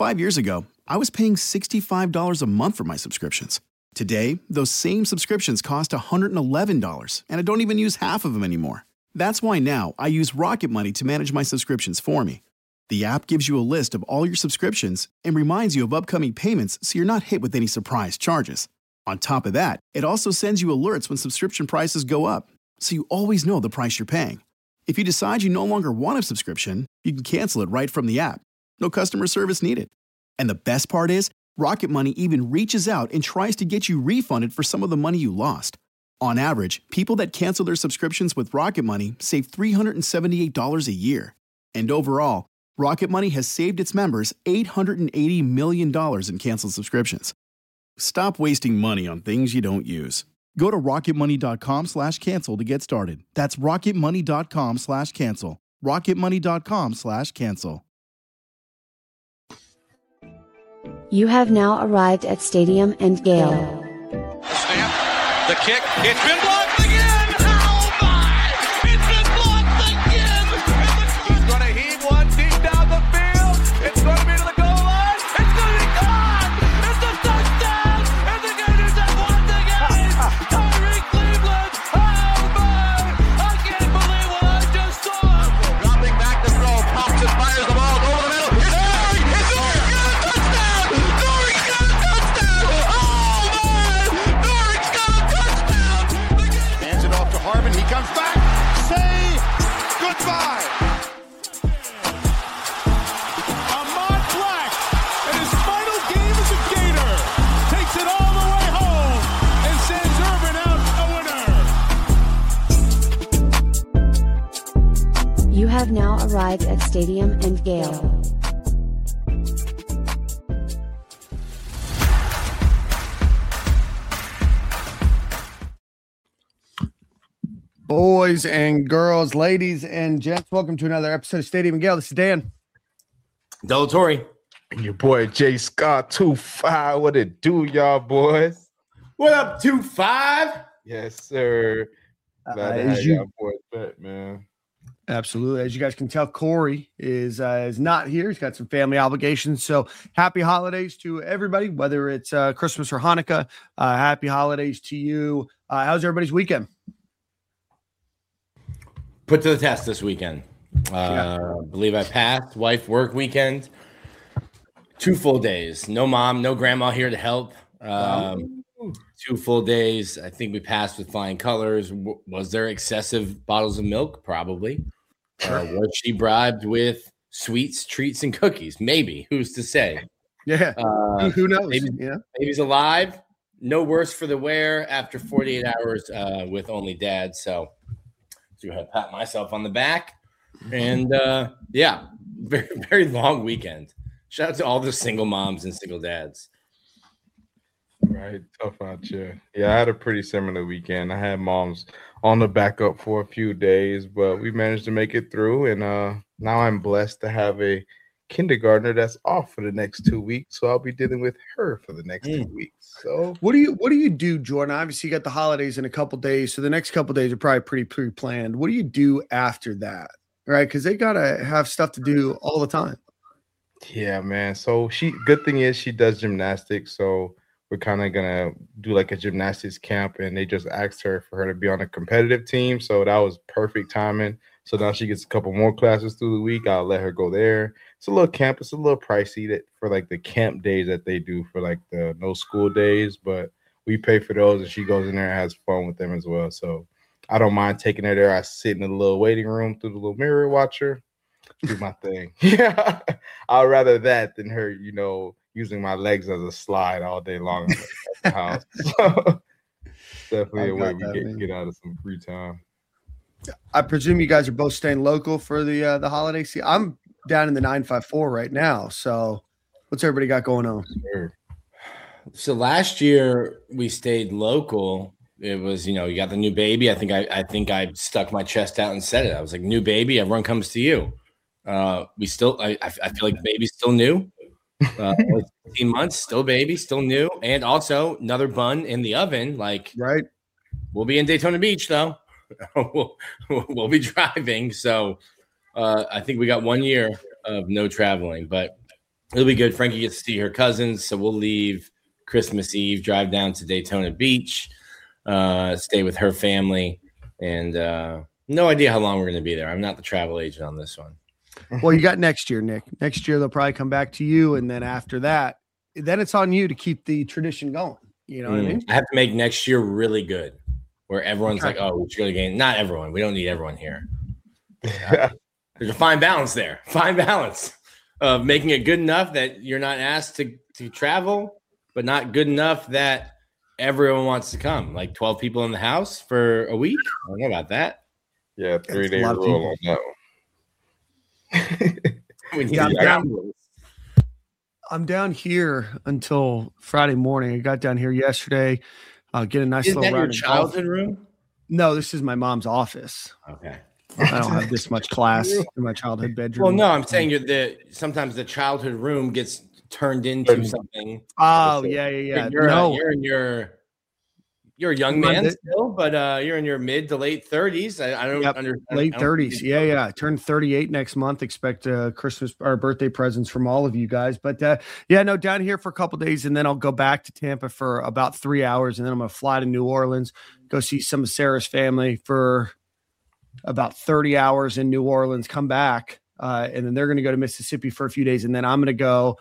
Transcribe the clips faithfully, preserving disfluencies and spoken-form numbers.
Five years ago, I was paying sixty-five dollars a month for my subscriptions. Today, those same subscriptions cost one hundred eleven dollars, and I don't even use half of them anymore. That's why now I use Rocket Money to manage my subscriptions for me. The app gives you a list of all your subscriptions and reminds you of upcoming payments so you're not hit with any surprise charges. On top of that, it also sends you alerts when subscription prices go up, so you always know the price you're paying. If you decide you no longer want a subscription, you can cancel it right from the app. No customer service needed. And the best part is, Rocket Money even reaches out and tries to get you refunded for some of the money you lost. On average, people that cancel their subscriptions with Rocket Money save three hundred seventy-eight dollars a year. And overall, Rocket Money has saved its members eight hundred eighty million dollars in canceled subscriptions. Stop wasting money on things you don't use. Go to rocketmoney.com slash cancel to get started. That's rocketmoney.com slash cancel. rocketmoney.com slash cancel. You have now arrived at Stadium and Gale. The snap, the kick, it's been blocked again! Oh my! It's been blocked again! He's going to heave one deep down the field. It's going to be to the goal line. It's going to be gone! It's a touchdown! And the Gators have won the game! Tyreek Cleveland! Oh my! I can't believe what I just saw! Dropping back to throw, pops and fires the ball over the middle. It's there! It's there! Norrick's got a touchdown! Oh my! Norrick's got a touchdown! Hands it off to Harvin. He comes back. Say goodbye. Ahmad Black, in his final game as a Gator, takes it all the way home and sends Urban out a winner. You have now arrived at Stadium and Gale. Boys and girls, ladies and gents, welcome to another episode of Stadium and Gale. This is Dan. Delatorre. And your boy Jay Scott two five. What it do, y'all boys? What up, two five? Yes, sir. Glad Uh, to as have you- y'all boys back, man. Absolutely. As you guys can tell, Corey is uh, is not here. He's got some family obligations. So happy holidays to everybody, whether it's uh, Christmas or Hanukkah. Uh, happy holidays to you. Uh, how's everybody's weekend? Put to the test this weekend. Uh, Yeah. I believe I passed. Wife work weekend. Two full days. No mom, no grandma here to help. Um, two full days. I think we passed with flying colors. W- was there excessive bottles of milk? Probably. Uh, was she bribed with sweets, treats, and cookies? Maybe. Who's to say? Yeah. Uh, Who knows? Baby, Yeah. baby's alive. No worse for the wear after forty-eight hours uh, with only dad. So, so I pat myself on the back. And uh, yeah, very, very long weekend. Shout out to all the single moms and single dads. Right, tough out here. Yeah, I had a pretty similar weekend. I had moms on the backup for a few days, but we managed to make it through. And uh, now I'm blessed to have a kindergartner that's off for the next two weeks, so I'll be dealing with her for the next Mm. two weeks. So What do you What do you do, Jordan? Obviously, you got the holidays in a couple days, so the next couple days are probably pretty pre-planned. What do you do after that? Right, because they gotta have stuff to do all the time. yeah, man. So she good thing is she does gymnastics, so we're kind of gonna do like a gymnastics camp, and they just asked her for her to be on a competitive team, so that was perfect timing. So now she gets a couple more classes through the week. I'll let her go there. It's a little camp. It's a little pricey that for like the camp days that they do for like the no school days, but we pay for those, and she goes in there and has fun with them as well. So I don't mind taking her there. I sit in the little waiting room through the little mirror, watch her do my thing. Yeah, I'd rather that than her, you know, using my legs as a slide all day long at the house. So definitely I a way got we that, get, man. get out of some free time. I presume you guys are both staying local for the uh, the holiday season. I'm down in the nine five four right now. So what's everybody got going on? Sure. So last year we stayed local. It was, you know, you got the new baby. I think I, I think I stuck my chest out and said it. I was like, new baby, everyone comes to you. Uh, we still, I, I I feel like the baby's still new. Uh, fifteen months, still baby, still new, and also another bun in the oven. Like, Right. we'll be in Daytona Beach though. we'll, we'll be driving. So uh, I think we got one year of no traveling, but it'll be good. Frankie gets to see her cousins, so we'll leave Christmas Eve, drive down to Daytona Beach, uh, stay with her family, and uh, no idea how long we're going to be there. I'm not the travel agent on this one. Well, you got next year, Nick. Next year they'll probably come back to you, and then after that, then it's on you to keep the tradition going. You know mm. what I mean? I have to make next year really good, where everyone's okay. like, "Oh, we should go to game." Not everyone. We don't need everyone here. Uh, there's a fine balance there. Fine balance of making it good enough that you're not asked to to travel, but not good enough that everyone wants to come. Like twelve people in the house for a week. I don't know about that. Yeah, three day rule on that one. yeah, I'm, down, I'm down here until Friday morning. I got down here yesterday. I'll uh, get a nice Isn't little that round your of childhood golf. room? No, this is my mom's office. Okay. I don't have this much class in my childhood bedroom. Well, no, I'm saying you're the sometimes the childhood room gets turned into something. Oh, yeah, yeah, yeah. You're, no. uh, you're in your you're a young man still, but uh, you're in your mid to late thirties. I, I don't yep. understand. Late thirties. Yeah, yeah. I turned thirty-eight next month. Expect uh, Christmas or birthday presents from all of you guys. But uh, yeah, no, down here for a couple days, and then I'll go back to Tampa for about three hours, and then I'm going to fly to New Orleans, go see some of Sarah's family for about thirty hours in New Orleans, come back, uh, and then they're going to go to Mississippi for a few days, and then I'm going to go.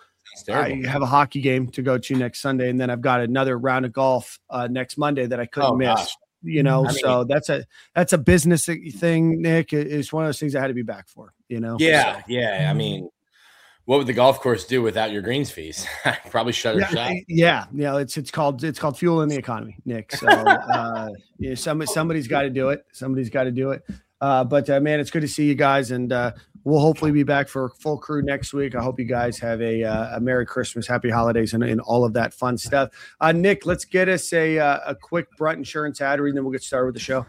I have a hockey game to go to next Sunday, and then I've got another round of golf uh, next Monday that I couldn't oh, miss. Gosh. You know, I mean, so that's a that's a business thing, Nick. It's one of those things I had to be back for. You know. Yeah, so. yeah. I mean, what would the golf course do without your greens fees? Probably shut her yeah, shop. Yeah, you know, it's it's called it's called fuel in the economy, Nick. So uh, you know, somebody somebody's got to do it. Somebody's got to do it. Uh, but uh, man, it's good to see you guys, and uh, we'll hopefully be back for full crew next week. I hope you guys have a uh, a Merry Christmas, Happy Holidays, and, and all of that fun stuff. Uh, Nick, let's get us a uh, a quick Brunt Insurance ad read, and then we'll get started with the show.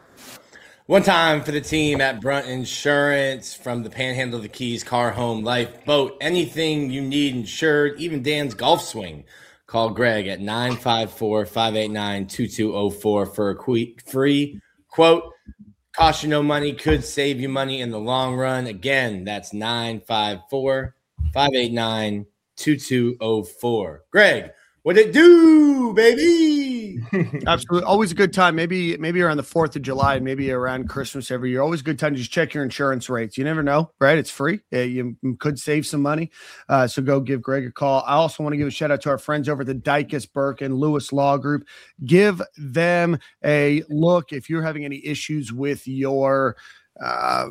One time for the team at Brunt Insurance, from the Panhandle of the Keys, car, home, life, boat, anything you need insured, even Dan's golf swing. Call Greg at nine five four, five eight nine, two two zero four for a quick free quote. Cost you no money, could save you money in the long run. Again, that's nine five four, five eight nine, two two zero four. Greg, what it do, baby? Absolutely. Always a good time. Maybe maybe around the fourth of July, maybe around Christmas every year. Always a good time to just check your insurance rates. You never know, right? It's free. Uh, you could save some money. Uh, so go give Greg a call. I also want to give a shout out to our friends over at the Dykus, Burke, and Lewis Law Group. Give them a look if you're having any issues with your uh,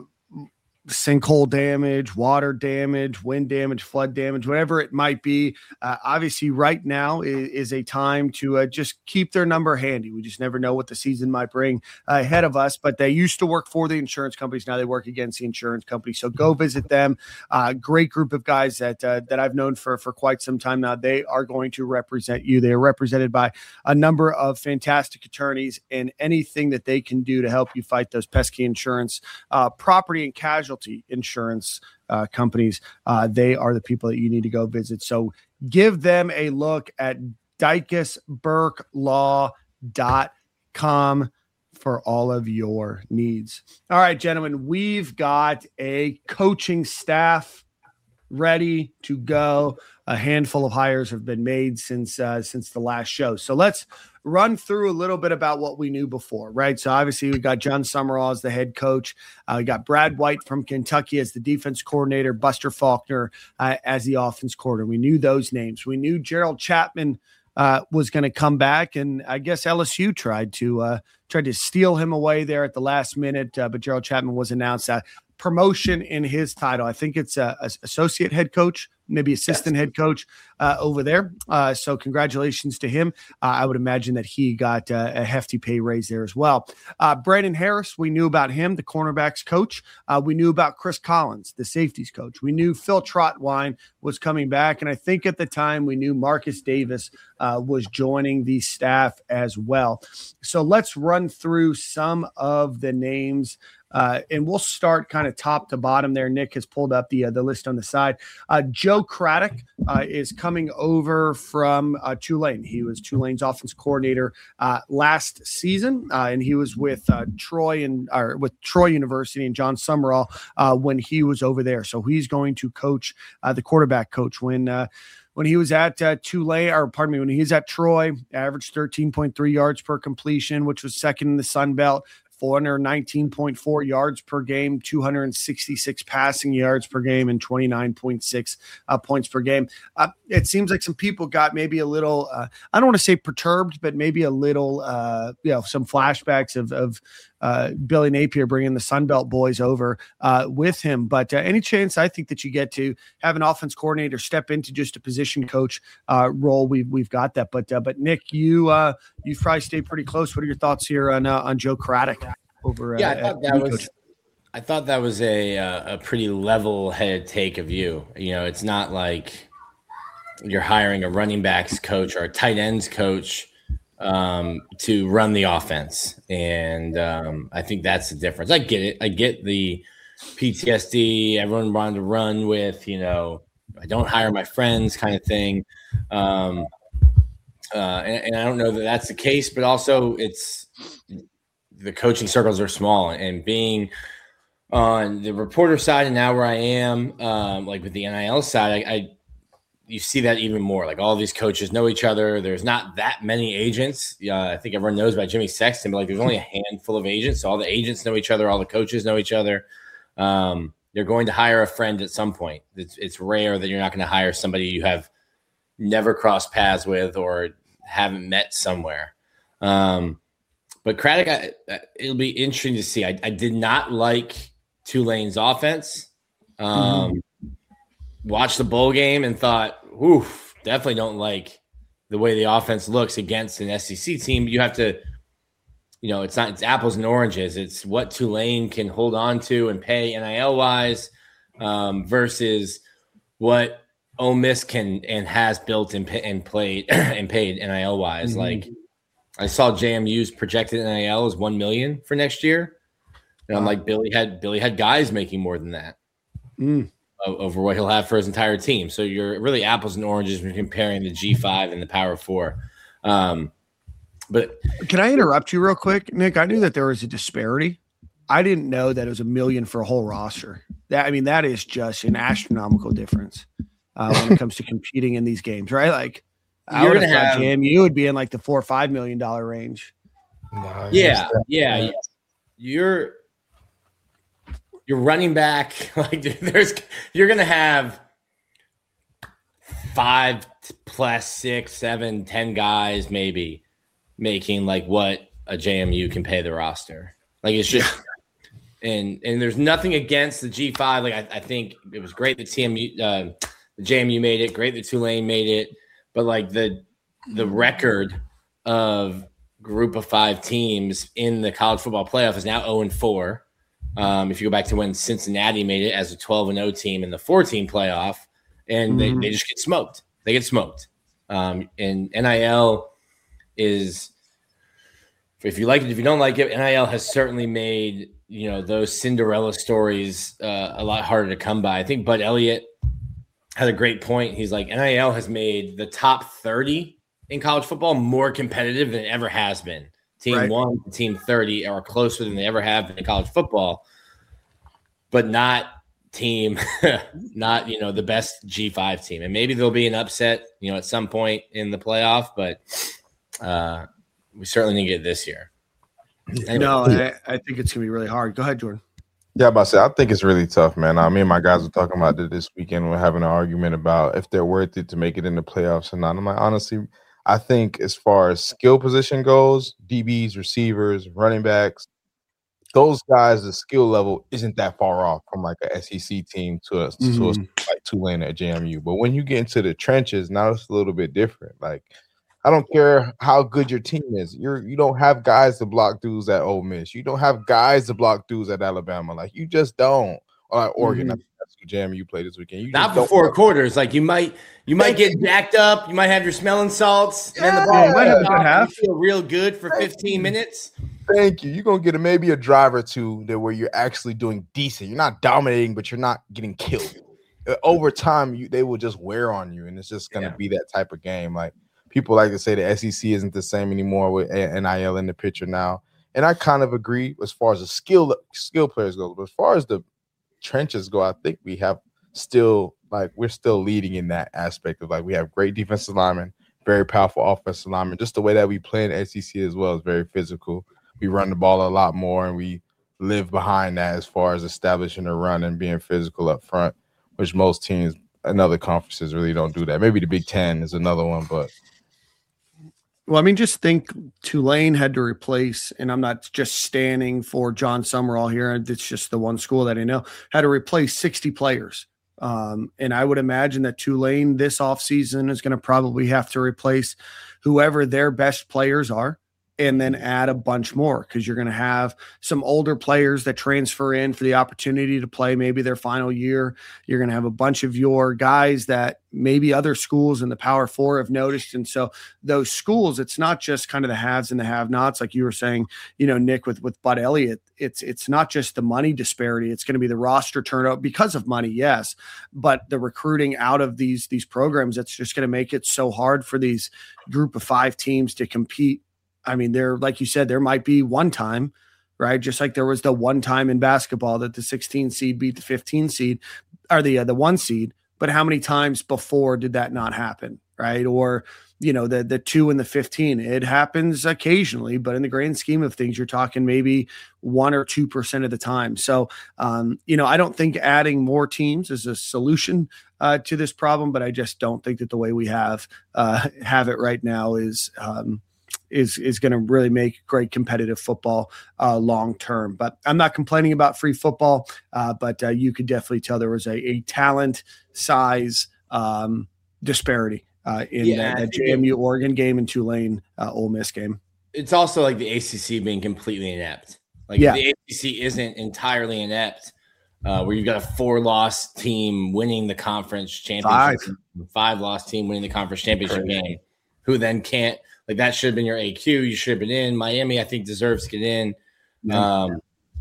sinkhole damage, water damage, wind damage, flood damage, whatever it might be. Uh, obviously, right now is, is a time to uh, just keep their number handy. We just never know what the season might bring uh, ahead of us, but they used to work for the insurance companies. Now they work against the insurance companies. So go visit them. Uh, great group of guys that uh, that I've known for, for quite some time now. They are going to represent you. They are represented by a number of fantastic attorneys, and anything that they can do to help you fight those pesky insurance, uh, property and casualty insurance uh, companies, uh, they are the people that you need to go visit. So give them a look at dykus burke law dot com for all of your needs. All right, gentlemen, we've got a coaching staff ready to go. A handful of hires have been made since uh, since the last show. So let's run through a little bit about what we knew before, right? So obviously we got John Summerall as the head coach. Uh, we got Brad White from Kentucky as the defense coordinator, Buster Faulkner uh, as the offense coordinator. We knew those names. We knew Gerald Chapman uh, was going to come back, and I guess L S U tried to uh, tried to steal him away there at the last minute, uh, but Gerald Chapman was announced. Uh, promotion in his title. I think it's a, a associate head coach, maybe assistant yes. head coach uh, over there. Uh, so congratulations to him. Uh, I would imagine that he got uh, a hefty pay raise there as well. Uh, Brandon Harris, we knew about him, the cornerbacks coach. Uh, we knew about Chris Collins, the safeties coach. We knew Phil Trotwine was coming back. And I think at the time we knew Marcus Davis uh, was joining the staff as well. So let's run through some of the names Uh, and we'll start kind of top to bottom there. Nick has pulled up the uh, the list on the side. Uh, Joe Craddock uh, is coming over from uh, Tulane. He was Tulane's offense coordinator uh, last season, uh, and he was with uh, Troy and or with Troy University and John Summerall uh, when he was over there. So he's going to coach uh, the quarterback coach when. Uh, When he was at uh, Tulane, or pardon me, when he was at Troy, averaged thirteen point three yards per completion, which was second in the Sun Belt, four hundred nineteen point four yards per game, two hundred sixty-six passing yards per game, and twenty-nine point six uh, points per game. Uh, it seems like some people got maybe a little, uh, I don't want to say perturbed, but maybe a little, uh, you know, some flashbacks of, of uh, Billy Napier bringing the Sun Belt boys over uh, with him. But uh, any chance I think that you get to have an offense coordinator step into just a position coach uh, role, we've, we've got that. But, uh, but Nick, you, uh, you've probably stayed pretty close. What are your thoughts here on, uh, on Joe Craddock over? Yeah, uh, I thought that was, coach? I thought that was a, a pretty level headed take of you. You know, it's not like you're hiring a running backs coach or a tight ends coach um, to run the offense. And um, I think that's the difference. I get it. I get the P T S D, everyone wanted to run with, you know, I don't hire my friends kind of thing. Um, uh, and, and I don't know that that's the case, but also it's the coaching circles are small, and being on the reporter side and now where I am, um, like with the N I L side, I, I you see that even more. Like all these coaches know each other. There's not that many agents. Uh, I think everyone knows about Jimmy Sexton, but like there's only a handful of agents. So all the agents know each other. All the coaches know each other. Um, you're going to hire a friend at some point. It's, it's rare that you're not going to hire somebody you have never crossed paths with or haven't met somewhere. Um, but Craddock, I, it'll be interesting to see. I, I did not like Tulane's offense. Um, mm-hmm. Watched the bowl game and thought, oof, definitely don't like the way the offense looks against an S E C team. You have to, you know, it's not, it's apples and oranges. It's what Tulane can hold on to and pay N I L wise um, versus what Ole Miss can and has built and, and played and paid N I L wise. Mm-hmm. Like I saw J M U's projected N I L is one million dollars for next year. And I'm like, Billy had, Billy had guys making more than that. Mm. Over what he'll have for his entire team. So you're really apples and oranges when you're comparing the G five and the Power Four. Um, but can I interrupt you real quick, Nick? I knew that there was a disparity. I didn't know that it was a million for a whole roster. That I mean, that is just an astronomical difference uh, when it comes to competing in these games, right? Like I would have thought J M U would be in like the four or five million dollar range. No, yeah, yeah, yeah. You're Your running back, like there's, you're gonna have five plus six, seven, ten guys maybe making like what a J M U can pay the roster. Like it's just, and and there's nothing against the G five. Like I, I think it was great that T M U, uh, the J M U made it. Great that Tulane made it. But like the the record of group of five teams in the college football playoff is now zero and four. Um, if you go back to when Cincinnati made it as a twelve and oh team in the four-team playoff, and mm-hmm. they, they just get smoked. They get smoked. Um, and N I L is, if you like it, if you don't like it, N I L has certainly made, you know, those Cinderella stories uh, a lot harder to come by. I think Bud Elliott had a great point. He's like, N I L has made the top thirty in college football more competitive than it ever has been. Team right. one and team thirty are closer than they ever have been in college football, but not team, not, you know, the best G five team. And maybe there'll be an upset, you know, at some point in the playoff, but uh, we certainly didn't get it this year. Anyway. No, I, I think it's going to be really hard. Go ahead, Jordan. Yeah, but I say I think it's really tough, man. I mean, my guys were talking about it this weekend. We're having an argument about if they're worth it to make it in the playoffs or not. I'm like, honestly, I think as far as skill position goes, D Bs, receivers, running backs, those guys, the skill level isn't that far off from like a S E C team to a, mm-hmm. to a like Tulane at J M U. But when you get into the trenches, now it's a little bit different. Like, I don't care how good your team is. You're you don't have guys to block dudes at Ole Miss. You don't have guys to block dudes at Alabama. Like, you just don't. Or like Oregon. Mm-hmm. That's who J M U played this weekend. You Not for four quarters. Like you might you might get jacked up. You might have your smelling salts. And yeah, then the ball might have a good half. Feel real good for fifteen minutes. Thank you. You're gonna get a, maybe a drive or two that where you're actually doing decent. You're not dominating, but you're not getting killed. Uh, over time, you they will just wear on you, and it's just gonna yeah. be that type of game. Like people like to say, the S E C isn't the same anymore with N I L in the picture now, and I kind of agree as far as the skill skill players go. But as far as the trenches go, I think we have still like we're still leading in that aspect of like we have great defensive linemen, very powerful offensive linemen. Just the way that we play in the S E C as well is very physical. We run the ball a lot more, and we live behind that as far as establishing a run and being physical up front, which most teams in other conferences really don't do that. Maybe the Big Ten is another one, but well, I mean, just think Tulane had to replace, and I'm not just standing for John Summerall here. It's just the one school that I know had to replace sixty players. Um, and I would imagine that Tulane this offseason is going to probably have to replace whoever their best players are, and then add a bunch more because you're going to have some older players that transfer in for the opportunity to play maybe their final year. You're going to have a bunch of your guys that maybe other schools in the Power Four have noticed. And so those schools, it's not just kind of the haves and the have-nots, like you were saying, you know, Nick, with, with Bud Elliott. It's it's not just the money disparity. It's going to be the roster turnout because of money, yes, but the recruiting out of these, these programs, that's just going to make it so hard for these group of five teams to compete. I mean, there, like you said, there might be one time, right? Just like there was the one time in basketball that the sixteen seed beat the fifteen seed or the uh, the one seed. But how many times before did that not happen, right? Or, you know, the the two and the fifteen. It happens occasionally, but in the grand scheme of things, you're talking maybe one or two percent of the time. So, um, you know, I don't think adding more teams is a solution uh, to this problem, but I just don't think that the way we have uh, have it right now is. Um, is is going to really make great competitive football uh, long term. But I'm not complaining about free football, uh, but uh, you could definitely tell there was a, a talent size um, disparity uh, in yeah, that, that J M U Oregon game and Tulane uh, Ole Miss game. It's also like the A C C being completely inept. Like yeah. if the A C C isn't entirely inept, uh, where you've got a four-loss team winning the conference championship, five, five-loss team winning the conference championship Correct. game, who then can't. Like that should have been your A Q. You should have been in. Miami, I think, deserves to get in. Um,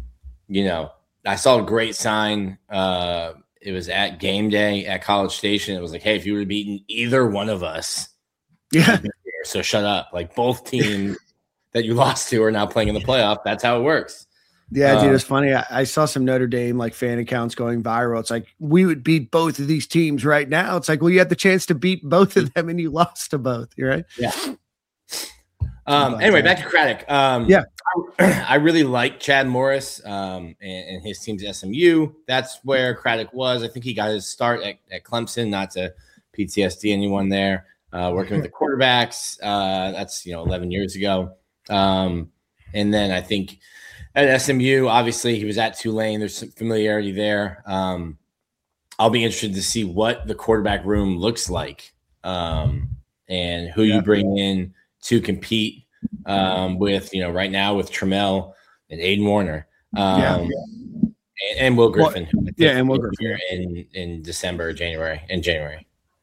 you know, I saw a great sign. Uh, it was at game day at College Station. It was like, hey, if you would have beaten either one of us, yeah. So shut up. Like both teams that you lost to are now playing in the playoff. That's how it works. Yeah, um, dude, it's funny. I, I saw some Notre Dame like fan accounts going viral. It's like we would beat both of these teams right now. It's like, well, you had the chance to beat both of them and you lost to both. You're right. Yeah. Um, anyway, back to Craddock. Um, yeah, I, I really like Chad Morris um, and, and his team's S M U. That's where Craddock was. I think he got his start at, at Clemson, not to P T S D anyone there, uh, working with the quarterbacks. Uh, that's, you know, eleven years ago. Um, and then I think at S M U, obviously he was at Tulane. There's some familiarity there. Um, I'll be interested to see what the quarterback room looks like um, and who yeah. you bring in to compete um, with, you know, right now with Trammell and Aiden Warner um, yeah. and, and Will Griffin. Well, yeah, and Will Griffin in, in December, January, in January.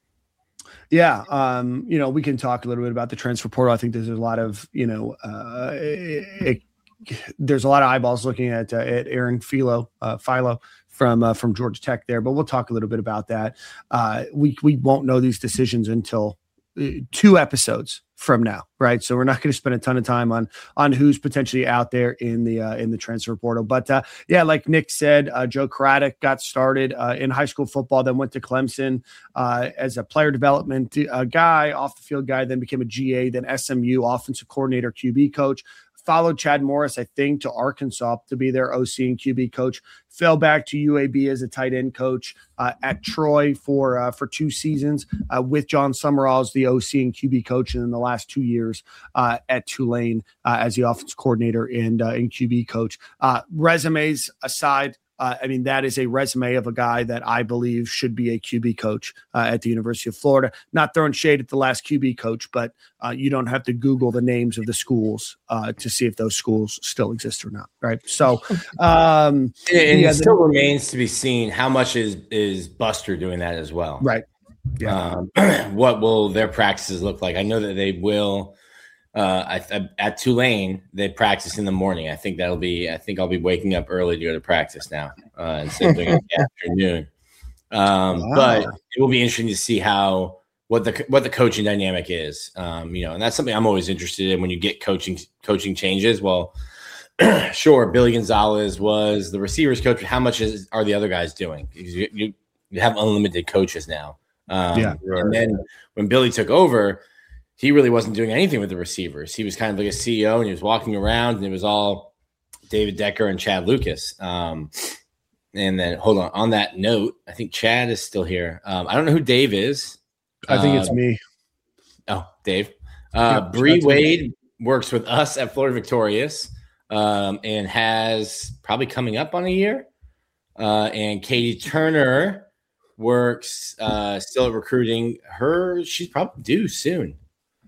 Yeah, um, you know, we can talk a little bit about the transfer portal. I think there's a lot of, you know, uh, it, it, there's a lot of eyeballs looking at uh, at Aaron Philo, uh, Philo from uh, from Georgia Tech there, but we'll talk a little bit about that. Uh, we we won't know these decisions until two episodes from now, right? So we're not going to spend a ton of time on on who's potentially out there in the uh, in the transfer portal. But uh, yeah, like Nick said, uh, Joe Craddock got started uh, in high school football, then went to Clemson uh, as a player development uh, guy, off the field guy, then became a G A, then S M U offensive coordinator, Q B coach. Followed Chad Morris, I think, to Arkansas to be their O C and Q B coach. Fell back to U A B as a tight end coach uh, at Troy for uh, for two seasons uh, with John Summerall as the O C and Q B coach, and in the last two years uh, at Tulane uh, as the offensive coordinator and uh, and Q B coach. Uh, resumes aside, Uh, I mean, that is a resume of a guy that I believe should be a Q B coach uh, at the University of Florida. Not throwing shade at the last Q B coach, but uh, you don't have to Google the names of the schools uh, to see if those schools still exist or not, right? So, um, and yeah, it still the, remains to be seen how much is is Buster doing that as well, right? Yeah. Um, what will their practices look like? I know that they will uh, I, I, at Tulane, they practice in the morning. I think that'll be. I think I'll be waking up early to go to practice now uh, instead of doing it in the afternoon. Um, wow. But it will be interesting to see how what the what the coaching dynamic is. Um, you know, and that's something I'm always interested in when you get coaching coaching changes. Well, sure, Billy Gonzalez was the receivers coach. But how much is are the other guys doing? You you, you have unlimited coaches now. Um, yeah, right. And then when Billy took over, he really wasn't doing anything with the receivers. He was kind of like a C E O, and he was walking around, and it was all David Decker and Chad Lucas. Um, and then, hold on. On that note, I think Chad is still here. Um, I don't know who Dave is. I think uh, it's me. Oh, Dave. Uh, yeah, Bree Wade works with us at Florida Victorious um, and has probably coming up on a year. Uh, and Katie Turner works uh, still at recruiting. Her, she's probably due soon.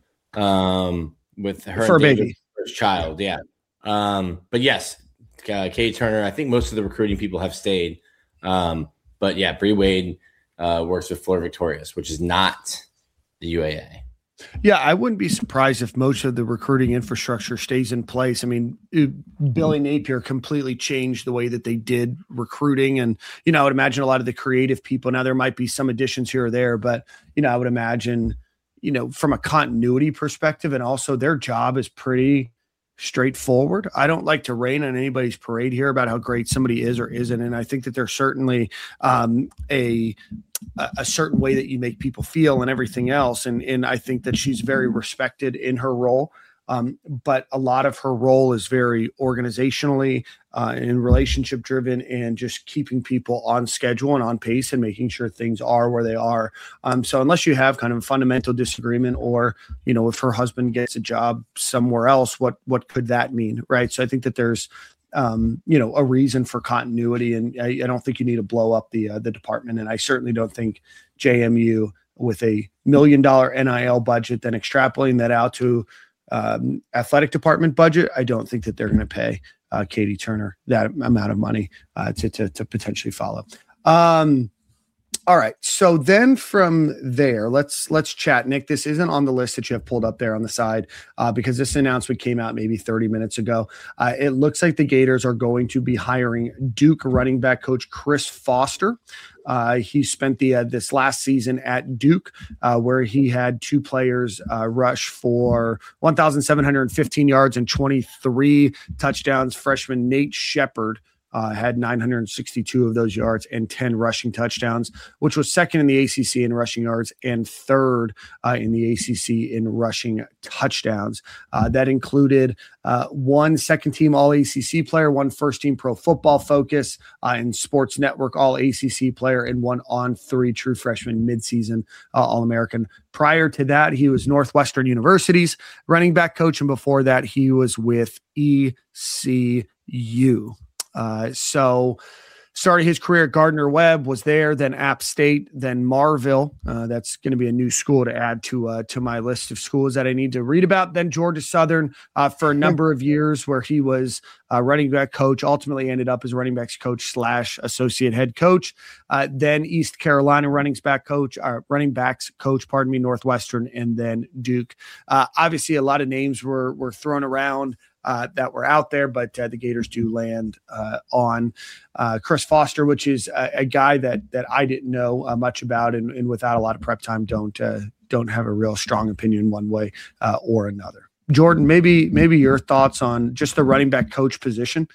Um, with her for a baby, first child, yeah. Um, but yes, uh, Katie Turner. I think most of the recruiting people have stayed. Um, but yeah, Bree Wade uh, works with Florida Victorious, which is not the U A A. Yeah, I wouldn't be surprised if most of the recruiting infrastructure stays in place. I mean, it, Billy Napier completely changed the way that they did recruiting. And, you know, I would imagine a lot of the creative people, now there might be some additions here or there, but, you know, I would imagine, you know, from a continuity perspective, and also their job is pretty straightforward. I don't like to rain on anybody's parade here about how great somebody is or isn't. And I think that there's certainly um, a, a certain way that you make people feel and everything else. And, and I think that she's very respected in her role. Um, but a lot of her role is very organizationally uh, and relationship driven, and just keeping people on schedule and on pace and making sure things are where they are. Um, so unless you have kind of a fundamental disagreement, or, you know, if her husband gets a job somewhere else, what, what could that mean? Right. So I think that there's, um, you know, a reason for continuity, and I, I don't think you need to blow up the, uh, the department. And I certainly don't think J M U, with a million dollar N I L budget, then extrapolating that out to um, athletic department budget, I don't think that they're going to pay uh, Katie Turner that amount of money uh, to, to, to potentially follow. Um, all right. So then from there, let's, let's chat. Nick, this isn't on the list that you have pulled up there on the side uh, because this announcement came out maybe thirty minutes ago. Uh, it looks like the Gators are going to be hiring Duke running back coach Chris Foster. Uh, he spent the uh, this last season at Duke, uh, where he had two players uh, rush for one thousand seven hundred fifteen yards and twenty-three touchdowns. Freshman Nate Shepard uh, had nine hundred sixty-two of those yards and ten rushing touchdowns, which was second in the A C C in rushing yards and third uh, in the A C C in rushing touchdowns. Uh, that included uh, one second-team All-A C C player, one first-team Pro Football Focus uh, and Sports Network All-A C C player, and one on-three true freshman midseason uh, All-American. Prior to that, he was Northwestern University's running back coach, and before that, he was with E C U. Uh, so started his career at Gardner-Webb, was there, then App State, then Marville. Uh, that's going to be a new school to add to uh, to my list of schools that I need to read about. Then Georgia Southern uh, for a number of years, where he was uh, running back coach, ultimately ended up as running backs coach slash associate head coach. Uh, then East Carolina running back coach, uh, running backs coach, pardon me, Northwestern, and then Duke. Uh, obviously, a lot of names were were thrown around Uh, that were out there, but uh, the Gators do land uh, on uh, Chris Foster, which is a, a guy that that I didn't know uh, much about, and, and without a lot of prep time, don't uh, don't have a real strong opinion one way uh, or another. Jordan, maybe maybe your thoughts on just the running back coach position?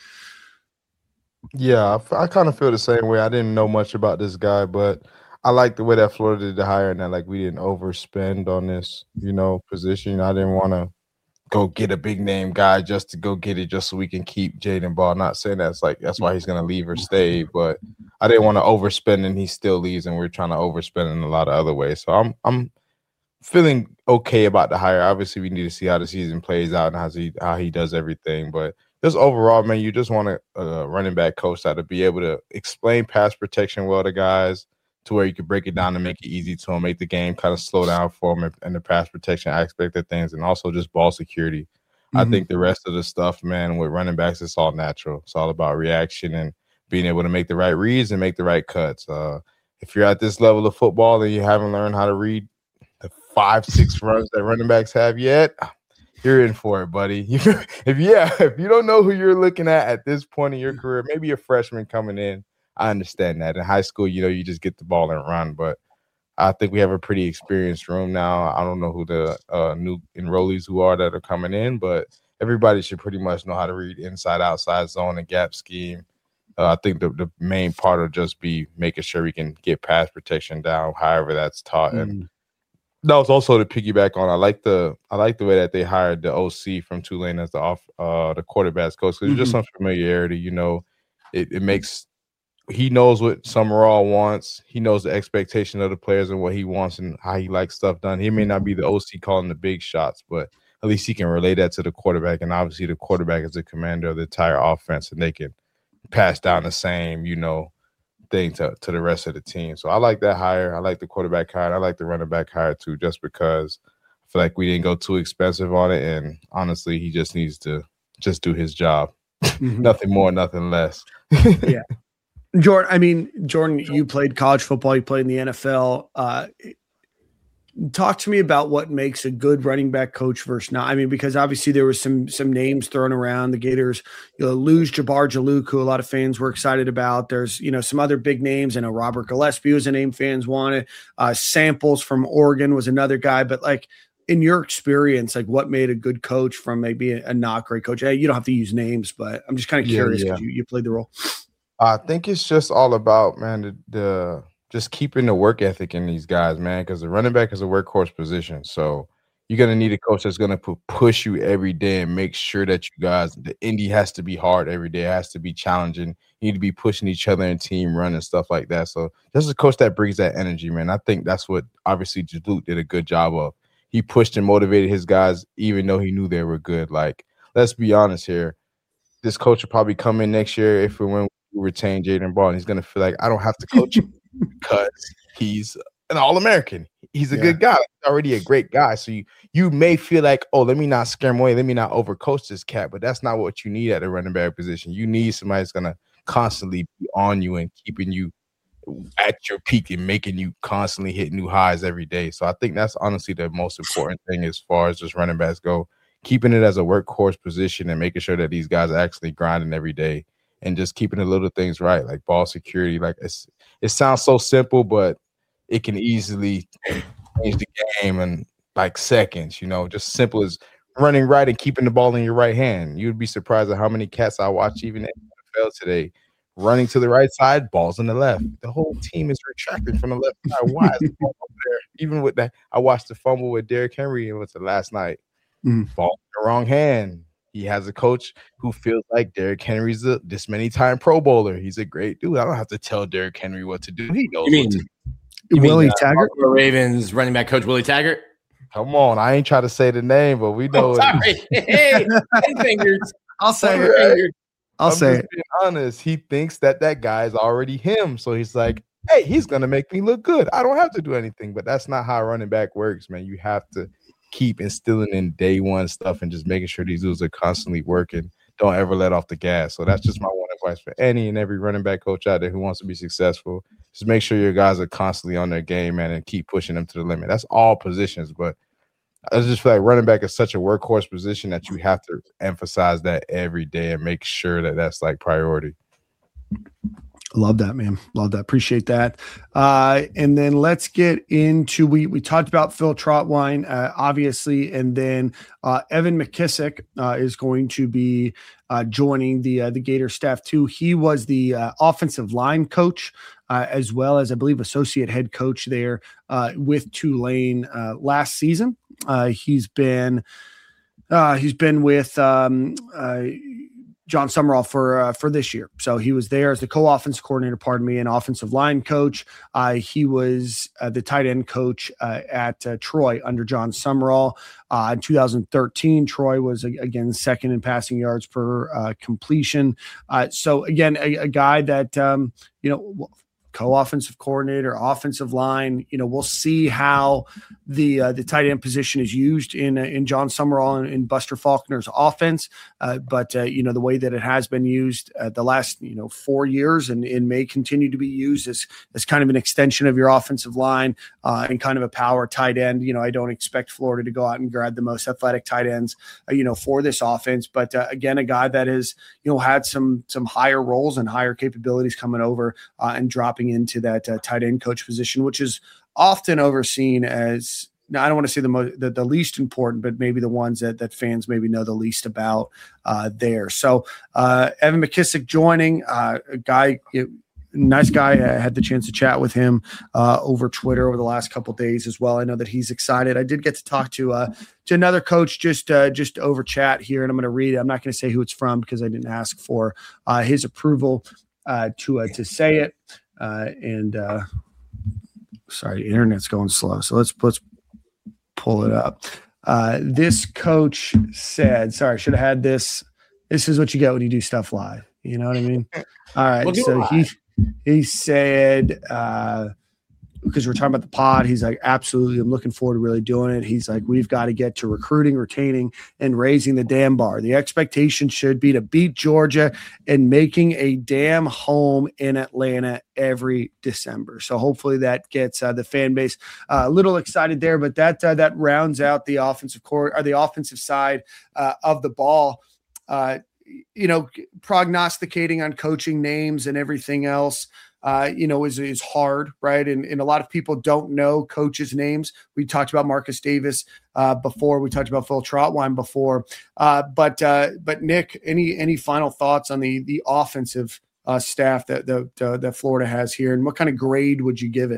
Yeah, I, I kind of feel the same way. I didn't know much about this guy, but I like the way that Florida did the hire, and that like we didn't overspend on this, you know, position. I didn't want to go get a big name guy just to go get it, just so we can keep Jaden Ball. Not saying that's like that's why he's going to leave or stay, but I didn't want to overspend and he still leaves, and we're trying to overspend in a lot of other ways. So I'm I'm feeling okay about the hire. Obviously, we need to see how the season plays out and how he how he does everything. But just overall, man, you just want a, a running back coach that to be able to explain pass protection well to guys, to where you can break it down and make it easy to them, make the game kind of slow down for them, and the pass protection aspect of things, and also just ball security. Mm-hmm. I think the rest of the stuff, man, with running backs, it's all natural. It's all about reaction and being able to make the right reads and make the right cuts. Uh, if you're at this level of football and you haven't learned how to read the five, six runs that running backs have yet, you're in for it, buddy. if yeah, if you don't know who you're looking at at this point in your career, maybe a freshman coming in. I understand that. In high school, you know, you just get the ball and run, but I think we have a pretty experienced room now. I don't know who the uh, new enrollees who are that are coming in, but everybody should pretty much know how to read inside, outside zone and gap scheme. Uh, I think the, the main part will just be making sure we can get pass protection down, however that's taught. Mm. And that was also to piggyback on. I like the I like the way that they hired the O C from Tulane as the off uh, the quarterbacks coach, because mm-hmm. just some familiarity. You know, it, it makes he knows what Summerall wants. He knows the expectation of the players and what he wants and how he likes stuff done. He may not be the O C calling the big shots, but at least he can relay that to the quarterback. And obviously, the quarterback is the commander of the entire offense, and they can pass down the same, you know, thing to, to the rest of the team. So I like that hire. I like the quarterback hire. I like the running back hire too, just because I feel like we didn't go too expensive on it. And honestly, he just needs to just do his job. Mm-hmm. Nothing more, nothing less. Yeah. Jordan, I mean, Jordan, you played college football, you played in the N F L. Uh, talk to me about what makes a good running back coach versus not. I mean, because obviously there was some some names thrown around. The Gators, you know, lose Jabbar Jaluk, who a lot of fans were excited about. There's, you know, some other big names. I know Robert Gillespie was a name fans wanted. Uh, Samples from Oregon was another guy. But, like, in your experience, like, what made a good coach from maybe a, a not great coach? Hey, you don't have to use names, but I'm just kind of curious because yeah, yeah. you, you played the role. I think it's just all about, man, the, the just keeping the work ethic in these guys, man, because the running back is a workhorse position. So you're going to need a coach that's going to push you every day and make sure that you guys, the Indy has to be hard every day. It has to be challenging. You need to be pushing each other in team run and stuff like that. So there's a coach that brings that energy, man. I think that's what obviously Jaluk did a good job of. He pushed and motivated his guys even though he knew they were good. Like, let's be honest here. This coach will probably come in next year if and when we retain Jaden Ball, and he's going to feel like I don't have to coach him because he's an All-American. He's a yeah. good guy. He's already a great guy. So you, you may feel like, oh, let me not scare him away. Let me not overcoach this cat. But that's not what you need at the running back position. You need somebody that's going to constantly be on you and keeping you at your peak and making you constantly hit new highs every day. So I think that's honestly the most important thing as far as just running backs go. Keeping it as a workhorse position and making sure that these guys are actually grinding every day and just keeping the little things right, like ball security. Like it's, it sounds so simple, but it can easily change the game in like seconds, you know, just simple as running right and keeping the ball in your right hand. You'd be surprised at how many cats I watch even in the N F L today, running to the right side, balls on the left. The whole team is retracting from the left side. Why is the ball over there? Even with that, I watched the fumble with Derrick Henry and what's the last night. Mm. Ball in the wrong hand. He has a coach who feels like Derrick Henry's a this many time Pro Bowler. He's a great dude. I don't have to tell Derrick Henry what to do. He knows. You mean, what to do. You Willie mean, uh, Taggart? Ravens running back coach Willie Taggart? Come on. I ain't trying to say the name, but we know oh, sorry. it. Hey, ten fingers. I'll say it. Right. I'll I'm say just it. Being honest. He thinks that that guy is already him. So he's like, hey, he's going to make me look good. I don't have to do anything. But that's not how running back works, man. You have to keep instilling in day one stuff and just making sure these dudes are constantly working. Don't ever let off the gas. So that's just my one advice for any and every running back coach out there who wants to be successful. Just make sure your guys are constantly on their game, man, and keep pushing them to the limit. That's all positions, but I just feel like running back is such a workhorse position that you have to emphasize that every day and make sure that that's like priority. Love that, man. Love that. Appreciate that. Uh, and then let's get into, we we talked about Phil Trautwein, uh, obviously, and then uh, Evan McKissick uh, is going to be uh, joining the uh, the Gator staff too. He was the uh, offensive line coach uh, as well as, I believe, associate head coach there uh, with Tulane uh, last season. Uh, he's been uh, he's been with um, uh, John Summerall for uh, for this year. So he was there as the co-offensive coordinator, pardon me, and offensive line coach. Uh, he was uh, the tight end coach uh, at uh, Troy under John Summerall. Uh, in two thousand thirteen, Troy was, again, second in passing yards per uh, completion. Uh, so, again, a, a guy that, um, you know, co-offensive coordinator, offensive line. You know, we'll see how the uh, the tight end position is used in uh, in John Summerall and in Buster Faulkner's offense. Uh, but uh, you know, the way that it has been used uh, the last you know four years and, and may continue to be used as as kind of an extension of your offensive line uh, and kind of a power tight end. You know, I don't expect Florida to go out and grab the most athletic tight ends, uh, you know, for this offense. But uh, again, a guy that has you know had some some higher roles and higher capabilities coming over uh, and dropping into that uh, tight end coach position, which is often overseen as, now I don't want to say the, mo- the the least important, but maybe the ones that that fans maybe know the least about uh, there. So uh, Evan McKissick joining, uh, a guy, it, nice guy. I had the chance to chat with him uh, over Twitter over the last couple of days as well. I know that he's excited. I did get to talk to uh, to another coach just uh, just over chat here, and I'm going to read it. I'm not going to say who it's from because I didn't ask for uh, his approval uh, to uh, to say it. Uh, and uh, sorry, the internet's going slow, so let's let's pull it up. Uh, this coach said, "Sorry, I should have had this. This is what you get when you do stuff live. You know what I mean?" All right, we'll so he he said. Uh, because we're talking about the pod, he's like, absolutely, I'm looking forward to really doing it. He's like, we've got to get to recruiting, retaining, and raising the damn bar. The expectation should be to beat Georgia and making a damn home in Atlanta every December. So hopefully that gets uh, the fan base uh, a little excited there, but that uh, that rounds out the offensive court or the offensive side uh, of the ball. Uh, you know, prognosticating on coaching names and everything else. Uh, you know, is is hard, right? And, and a lot of people don't know coaches' names. We talked about Marcus Davis uh, before. We talked about Phil Trotwine before. Uh, but uh, but Nick, any any final thoughts on the the offensive uh, staff that that uh, that Florida has here, and what kind of grade would you give it?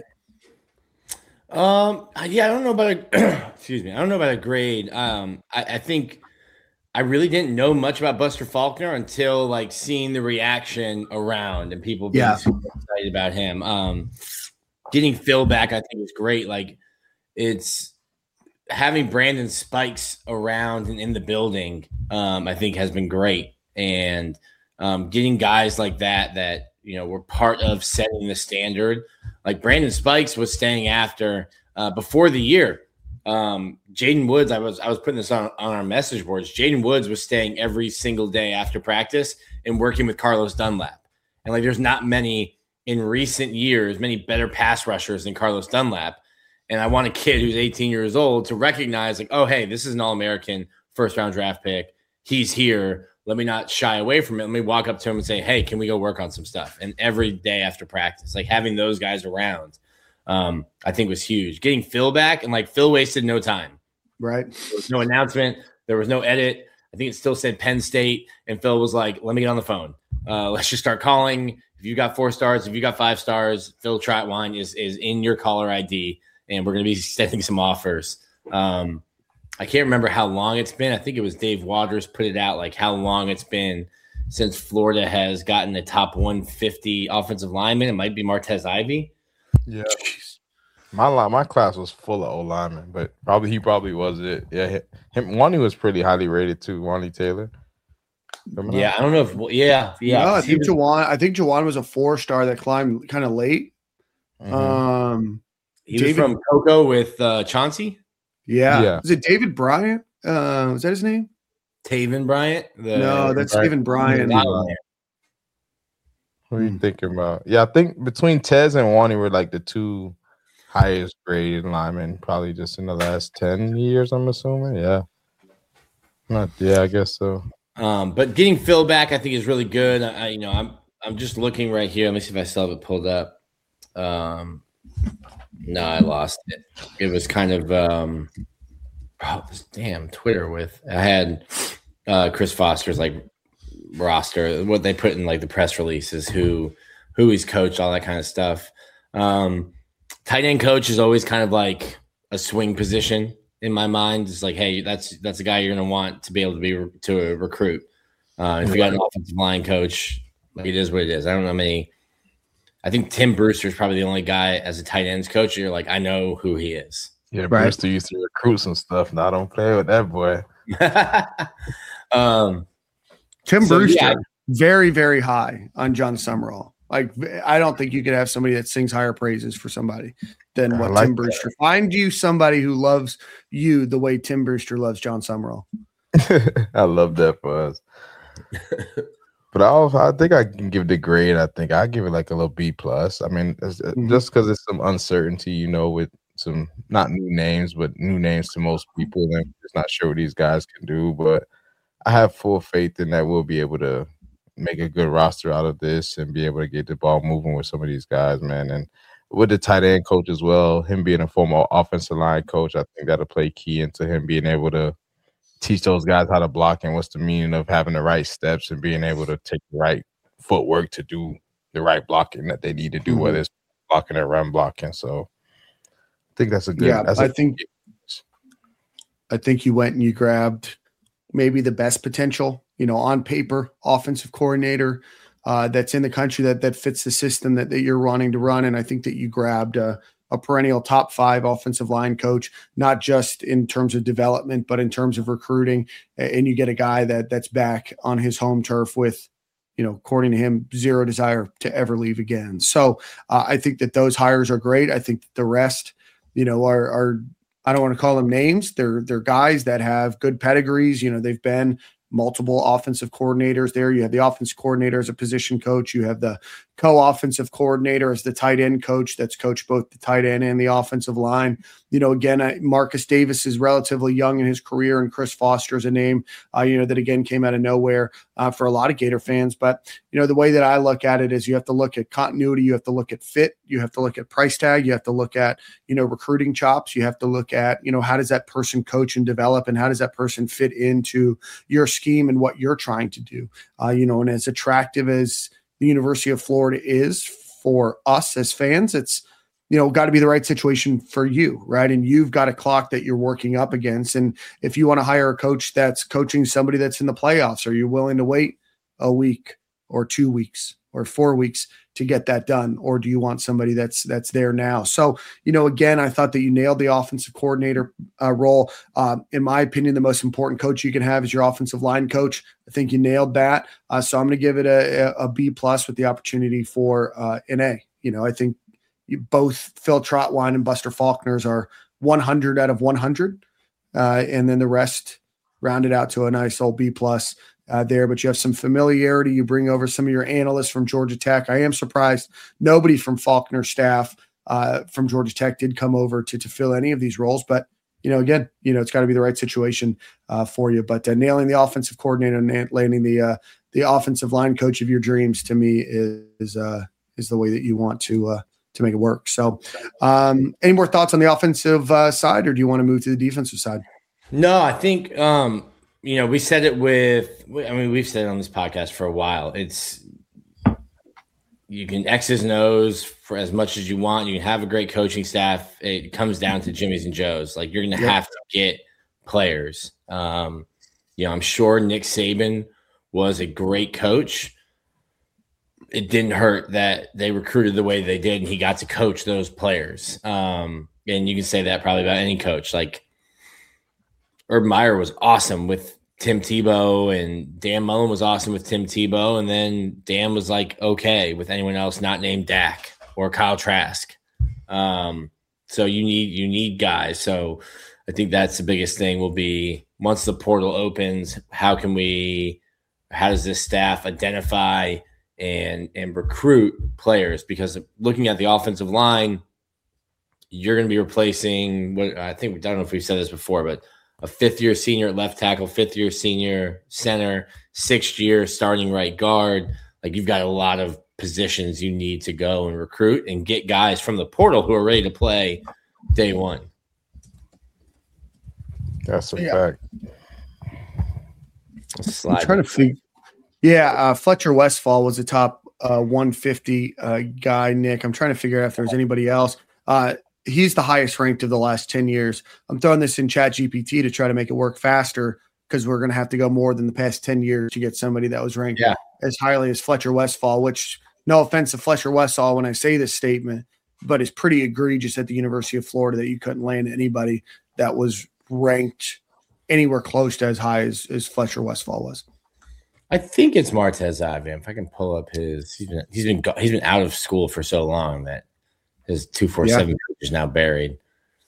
Um, yeah, I don't know about a excuse me. I don't know about a grade. Um, I, I think. I really didn't know much about Buster Faulkner until like seeing the reaction around and people being yeah. super excited about him. Um, getting Phil back, I think, is great. Like it's having Brandon Spikes around and in the building, um, I think has been great. And um, getting guys like that, that, you know, were part of setting the standard. Like Brandon Spikes was staying after uh, before the year. Um, Jaden Woods, I was I was putting this on, on our message boards. Jaden Woods was staying every single day after practice and working with Carlos Dunlap. And like there's not many in recent years, many better pass rushers than Carlos Dunlap. And I want a kid who's eighteen years old to recognize like, oh, hey, this is an All-American first round draft pick. He's here. Let me not shy away from it. Let me walk up to him and say, hey, can we go work on some stuff? And every day after practice, like having those guys around, um, I think was huge. Getting Phil back, and like Phil wasted no time. Right. There was no announcement. There was no edit. I think it still said Penn State, and Phil was like, let me get on the phone. Uh, let's just start calling. If you got four stars, if you got five stars, Phil Trotwine is is in your caller I D, and we're going to be sending some offers. Um, I can't remember how long it's been. I think it was Dave Waters put it out, like how long it's been since Florida has gotten the top one fifty offensive lineman. It might be Martez Ivy. Yeah. My line, my class was full of O linemen, but probably he probably was it. Yeah, him. Wani was pretty highly rated too. Wani Taylor. Remember yeah, that? I don't know if yeah, yeah. No, I think was, Jawan. I think Jawan was a four star that climbed kind of late. Mm-hmm. Um, he David, was from Coco with uh, Chauncey. Yeah. yeah, is it David Bryant? Uh, was that his name? Taven Bryant. The, no, that's Taven Bryant. What are you thinking about? Yeah, I think between Tez and Wani were like the two highest graded linemen, probably just in the last ten years. I'm assuming. Yeah. Not. Yeah, I guess so. Um, but getting Phil back, I think, is really good. I, you know, I'm I'm just looking right here. Let me see if I still have it pulled up. Um, no, I lost it. It was kind of um, oh, this damn Twitter with I had uh, Chris Foster's like roster, what they put in like the press releases, who who he's coached, all that kind of stuff. Um, tight end coach is always kind of like a swing position. In my mind, it's like, hey, that's that's a guy you're going to want to be able to be to recruit. Uh, if you got an offensive line coach, like it is what it is. I don't know how many. I think Tim Brewster is probably the only guy as a tight ends coach. You're like, I know who he is. Yeah, right. Brewster used to recruit some stuff. Now I don't play with that boy. um, Tim so, Brewster, yeah. very very high on John Summerall. Like, I don't think you could have somebody that sings higher praises for somebody than what like Tim Brewster. That. Find you somebody who loves you the way Tim Brewster loves John Summerall. I love that for us. But I also, I think I can give the grade. I think I give it like a little B plus. I mean, it's, mm-hmm. just because it's some uncertainty, you know, with some not new names, but new names to most people, and I'm just not sure what these guys can do. But I have full faith in that we'll be able to make a good roster out of this and be able to get the ball moving with some of these guys, man. And with the tight end coach as well, him being a former offensive line coach, I think that'll play key into him being able to teach those guys how to block and what's the meaning of having the right steps and being able to take the right footwork to do the right blocking that they need to do, mm-hmm. whether it's blocking or run blocking. So I think that's a good. Yeah, that's I a think. Good I think you went and you grabbed maybe the best potential, you know, on paper, offensive coordinator uh, that's in the country that that fits the system that, that you're wanting to run. And I think that you grabbed a, a perennial top five offensive line coach, not just in terms of development, but in terms of recruiting. And you get a guy that that's back on his home turf with, you know, according to him, zero desire to ever leave again. So uh, I think that those hires are great. I think the rest, you know, are, are I don't want to call them names. They're they're guys that have good pedigrees. You know, they've been multiple offensive coordinators there. You have the offensive coordinator as a position coach. You have the co-offensive coordinator as the tight end coach that's coached both the tight end and the offensive line. You know, again, uh, Marcus Davis is relatively young in his career, and Chris Foster is a name, uh, you know, that again came out of nowhere uh, for a lot of Gator fans. But, you know, the way that I look at it is you have to look at continuity. You have to look at fit. You have to look at price tag. You have to look at, you know, recruiting chops. You have to look at, you know, how does that person coach and develop, and how does that person fit into your scheme and what you're trying to do. Uh, you know, and as attractive as the University of Florida is for us as fans, it's, you know, got to be the right situation for you, right? And you've got a clock that you're working up against. And if you want to hire a coach that's coaching somebody that's in the playoffs, are you willing to wait a week or two weeks or four weeks to get that done? Or do you want somebody that's that's there now? So, you know, again, I thought that you nailed the offensive coordinator uh, role. Uh, in my opinion, the most important coach you can have is your offensive line coach. I think you nailed that. Uh, so I'm going to give it a, a B plus with the opportunity for uh, an A. You know, I think you, both Phil Trotwine and Buster Faulkner's are one hundred out of one hundred. Uh, and then the rest rounded out to a nice old B plus. Uh, there, but you have some familiarity. You bring over some of your analysts from Georgia Tech. I am surprised nobody from Faulkner's staff uh, from Georgia Tech did come over to to fill any of these roles. But, you know, again, you know, it's got to be the right situation uh, for you. But uh, nailing the offensive coordinator and landing the uh, the offensive line coach of your dreams, to me, is is, uh, is the way that you want to uh, to make it work. So, um, any more thoughts on the offensive uh, side, or do you want to move to the defensive side? No, I think. Um You know, we said it with, I mean, we've said it on this podcast for a while. It's, you can X's and O's for as much as you want. You can have a great coaching staff. It comes down to Jimmy's and Joe's. Like, you're going to yep. have to get players. Um, you know, I'm sure Nick Saban was a great coach. It didn't hurt that they recruited the way they did, and he got to coach those players. Um, and you can say that probably about any coach. Like, Urban Meyer was awesome with Tim Tebow, and Dan Mullen was awesome with Tim Tebow. And then Dan was like, okay with anyone else not named Dak or Kyle Trask. Um, so you need, you need guys. So I think that's the biggest thing will be, once the portal opens, how can we, how does this staff identify and, and recruit players? Because looking at the offensive line, you're going to be replacing what I think, I don't know if we've said this before, but a fifth-year senior at left tackle, fifth-year senior center, sixth-year starting right guard. Like, you've got a lot of positions you need to go and recruit and get guys from the portal who are ready to play day one. That's a yeah. fact. I'm trying to figure. Yeah, uh, Fletcher Westphal was a top uh, one fifty uh, guy, Nick. I'm trying to figure out if there's anybody else. Uh, He's the highest ranked of the last ten years. I'm throwing this in Chat G P T to try to make it work faster, because we're going to have to go more than the past ten years to get somebody that was ranked yeah. as highly as Fletcher Westphal, which, no offense to Fletcher Westphal when I say this statement, but it's pretty egregious at the University of Florida that you couldn't land anybody that was ranked anywhere close to as high as, as Fletcher Westphal was. I think it's Martez Ivey. If I can pull up his, he's been he's been he's been out of school for so long that his two four seven yeah. is now buried.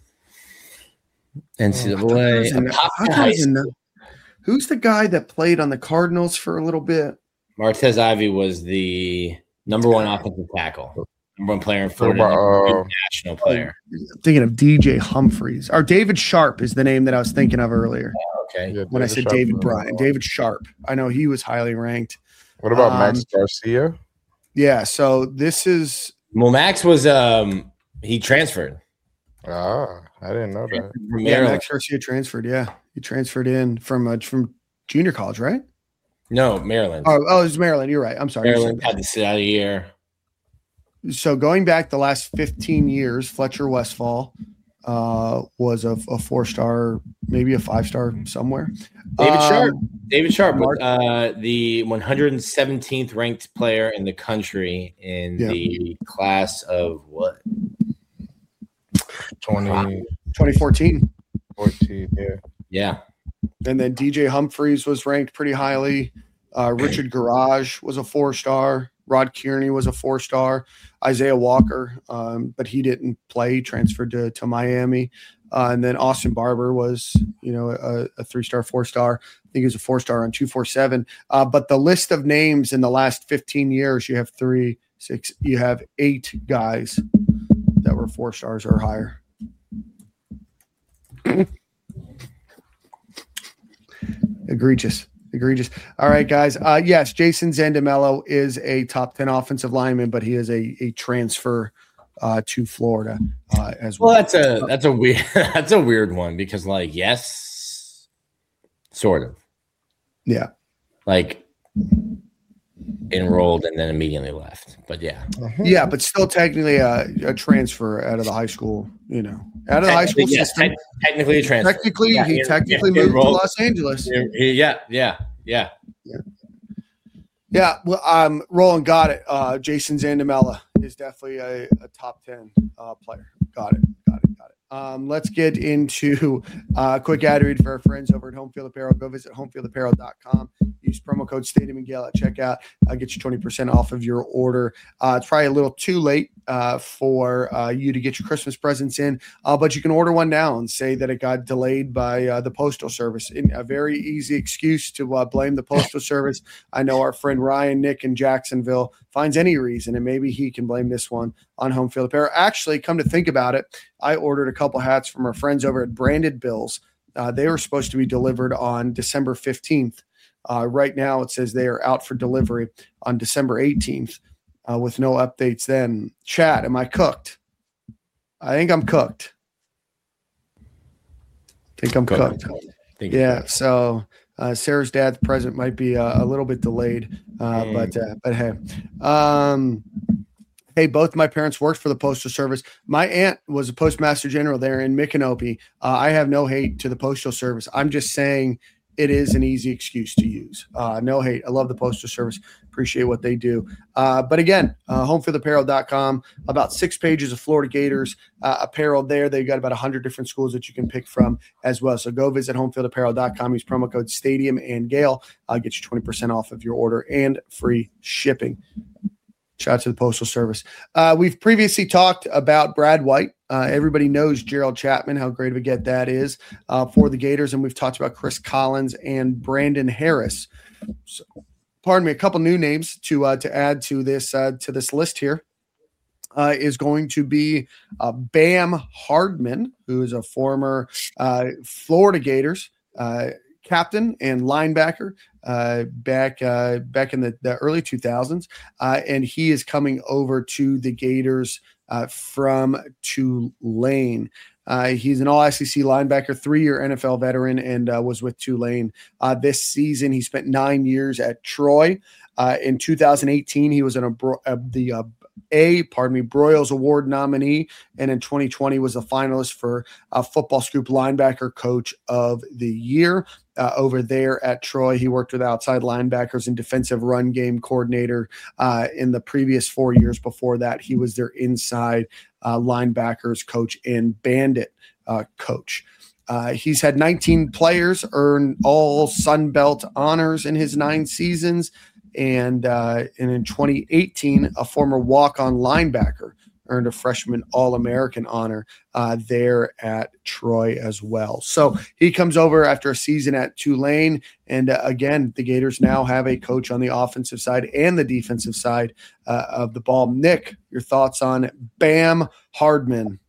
N C double A. Oh, who's the guy that played on the Cardinals for a little bit? Martez Ivey was the number one offensive tackle, number one player in Florida, uh, national player. I'm thinking of D J Humphreys. Or David Sharp is the name that I was thinking of earlier. Oh, okay. Yeah, when I said Sharp David Bryan, David Sharp. I know he was highly ranked. What about um, Max Garcia? Yeah, so this is well, Max was um he transferred. Ah, I didn't know that. Yeah, Max Garcia transferred. Yeah, he transferred in from uh, from junior college, right? No, Maryland. Oh, oh, it's Maryland. You're right. I'm sorry. Maryland had to sit out a year. So going back the last fifteen years, Fletcher Westphal uh, was a, a four-star, maybe a five-star somewhere. David um, Sharp. David Sharp was uh, the one hundred seventeenth ranked player in the country in yeah. the class of what? twenty twenty fourteen. fourteen, yeah. Yeah. And then D J Humphreys was ranked pretty highly. Uh, Richard Garage was a four-star. Rod Kearney was a four-star. Isaiah Walker, um, but he didn't play. He transferred to, to Miami. Uh, and then Austin Barber was, you know, a, a three-star, four-star. I think he was a four-star on two forty-seven. Uh, but the list of names in the last fifteen years, you have three, six, you have eight guys that were four stars or higher. Egregious. Egregious. All right, guys. Uh, yes, Jason Zandamello is a top ten offensive lineman, but he is a, a transfer uh, to Florida uh, as well. Well, that's a that's a weird that's a weird one because, like, yes, sort of. Yeah. Like enrolled and then immediately left. But yeah. Yeah, but still technically a, a transfer out of the high school, you know. Out of the high school yes, system. Te- technically a transfer. Technically, yeah, he, he technically he, moved enrolled. to Los Angeles. He, yeah, yeah, yeah. Yeah. Yeah, well, um, Roland got it. Uh, Jason Zandamella is definitely a, a top ten uh, player. Got it, got it, got it. Um, let's get into a uh, quick ad read for our friends over at Homefield Apparel. Go visit homefield apparel dot com. Use promo code Stadium and Gale at checkout. Uh, get you twenty percent off of your order. Uh, it's probably a little too late uh, for uh, you to get your Christmas presents in, uh, but you can order one now and say that it got delayed by uh, the Postal Service. In a very easy excuse to uh, blame the Postal Service. I know our friend Ryan, Nick in Jacksonville finds any reason, and maybe he can blame this one on Homefield Apparel. Actually, come to think about it, I ordered a couple hats from our friends over at Branded Bills. Uh, they were supposed to be delivered on December fifteenth. Uh, right now, it says they are out for delivery on December eighteenth uh, with no updates then. Chat, am I cooked? I think I'm cooked. I think I'm cooked. cooked. Think yeah, cooked. so uh, Sarah's dad's present might be uh, a little bit delayed, uh, mm. but uh, but hey. Um, Hey, both my parents worked for the Postal Service. My aunt was a postmaster general there in Micanopy. Uh, I have no hate to the Postal Service. I'm just saying it is an easy excuse to use. Uh, no hate. I love the Postal Service. Appreciate what they do. Uh, but again, uh, homefield apparel dot com, about six pages of Florida Gators uh, apparel there. They've got about one hundred different schools that you can pick from as well. So go visit homefield apparel dot com. Use promo code Stadium and Gale. I'll get you twenty percent off of your order and free shipping. Shout out to the Postal Service. Uh, we've previously talked about Brad White. Uh, everybody knows Gerald Chapman, how great of a get that is uh, for the Gators. And we've talked about Chris Collins and Brandon Harris. So, pardon me, a couple new names to uh, to add to this uh, to this list here uh, is going to be uh, Bam Hardman, who is a former uh, Florida Gators uh, captain and linebacker uh, back uh, back in the, the early two thousands, uh, and he is coming over to the Gators uh, from Tulane. Uh, he's an all-S E C linebacker, three-year N F L veteran, and uh, was with Tulane. Uh, this season, he spent nine years at Troy. Uh, in two thousand eighteen, he was in a, a the uh, A, pardon me, Broyles Award nominee, and in twenty twenty was a finalist for uh, Football Scoop Linebacker Coach of the Year. Uh, over there at Troy, he worked with outside linebackers and defensive run game coordinator uh, in the previous four years. Before that, he was their inside uh, linebackers coach and bandit uh, coach. Uh, he's had nineteen players earn all Sun Belt honors in his nine seasons. And, uh, and in twenty eighteen, a former walk-on linebacker earned a freshman All-American honor uh, there at Troy as well. So he comes over after a season at Tulane. And uh, again, the Gators now have a coach on the offensive side and the defensive side uh, of the ball. Nick, your thoughts on Bam Hardman?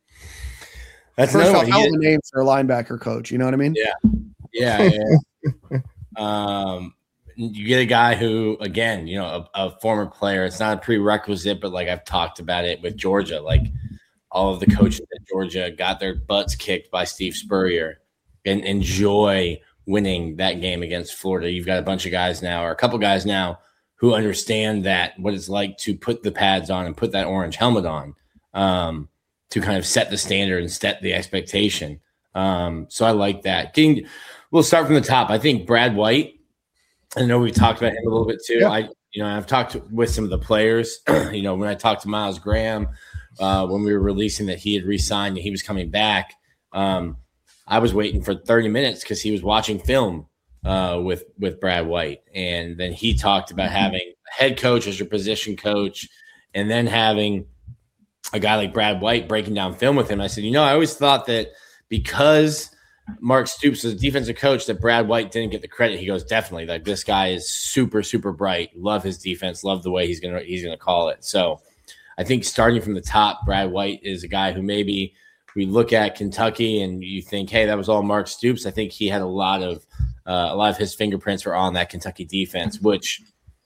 That's First another off, one. hell He of a did- name for a linebacker coach. You know what I mean? Yeah. Yeah. yeah. um, you get a guy who, again, you know, a, a former player. It's not a prerequisite, but like I've talked about it with Georgia, like all of the coaches at Georgia got their butts kicked by Steve Spurrier and enjoy winning that game against Florida. You've got a bunch of guys now, or a couple guys now, who understand that what it's like to put the pads on and put that orange helmet on um, to kind of set the standard and set the expectation. Um, so I like that. Getting, we'll start from the top. I think Brad White, I know we talked about him a little bit too. Yeah. I, you know, I've talked to, with some of the players. you know, when I talked to Miles Graham, uh, when we were releasing that he had re-signed and he was coming back, um, I was waiting for thirty minutes because he was watching film uh, with with Brad White, and then he talked about having a head coach as your position coach, and then having a guy like Brad White breaking down film with him. I said, you know, I always thought that because Mark Stoops was a defensive coach that Brad White didn't get the credit. He goes, definitely, like this guy is super, super bright. Love his defense. Love the way he's gonna he's gonna call it. So I think starting from the top, Brad White is a guy who maybe we look at Kentucky and you think, hey, that was all Mark Stoops. I think he had a lot of uh, a lot of his fingerprints were on that Kentucky defense, which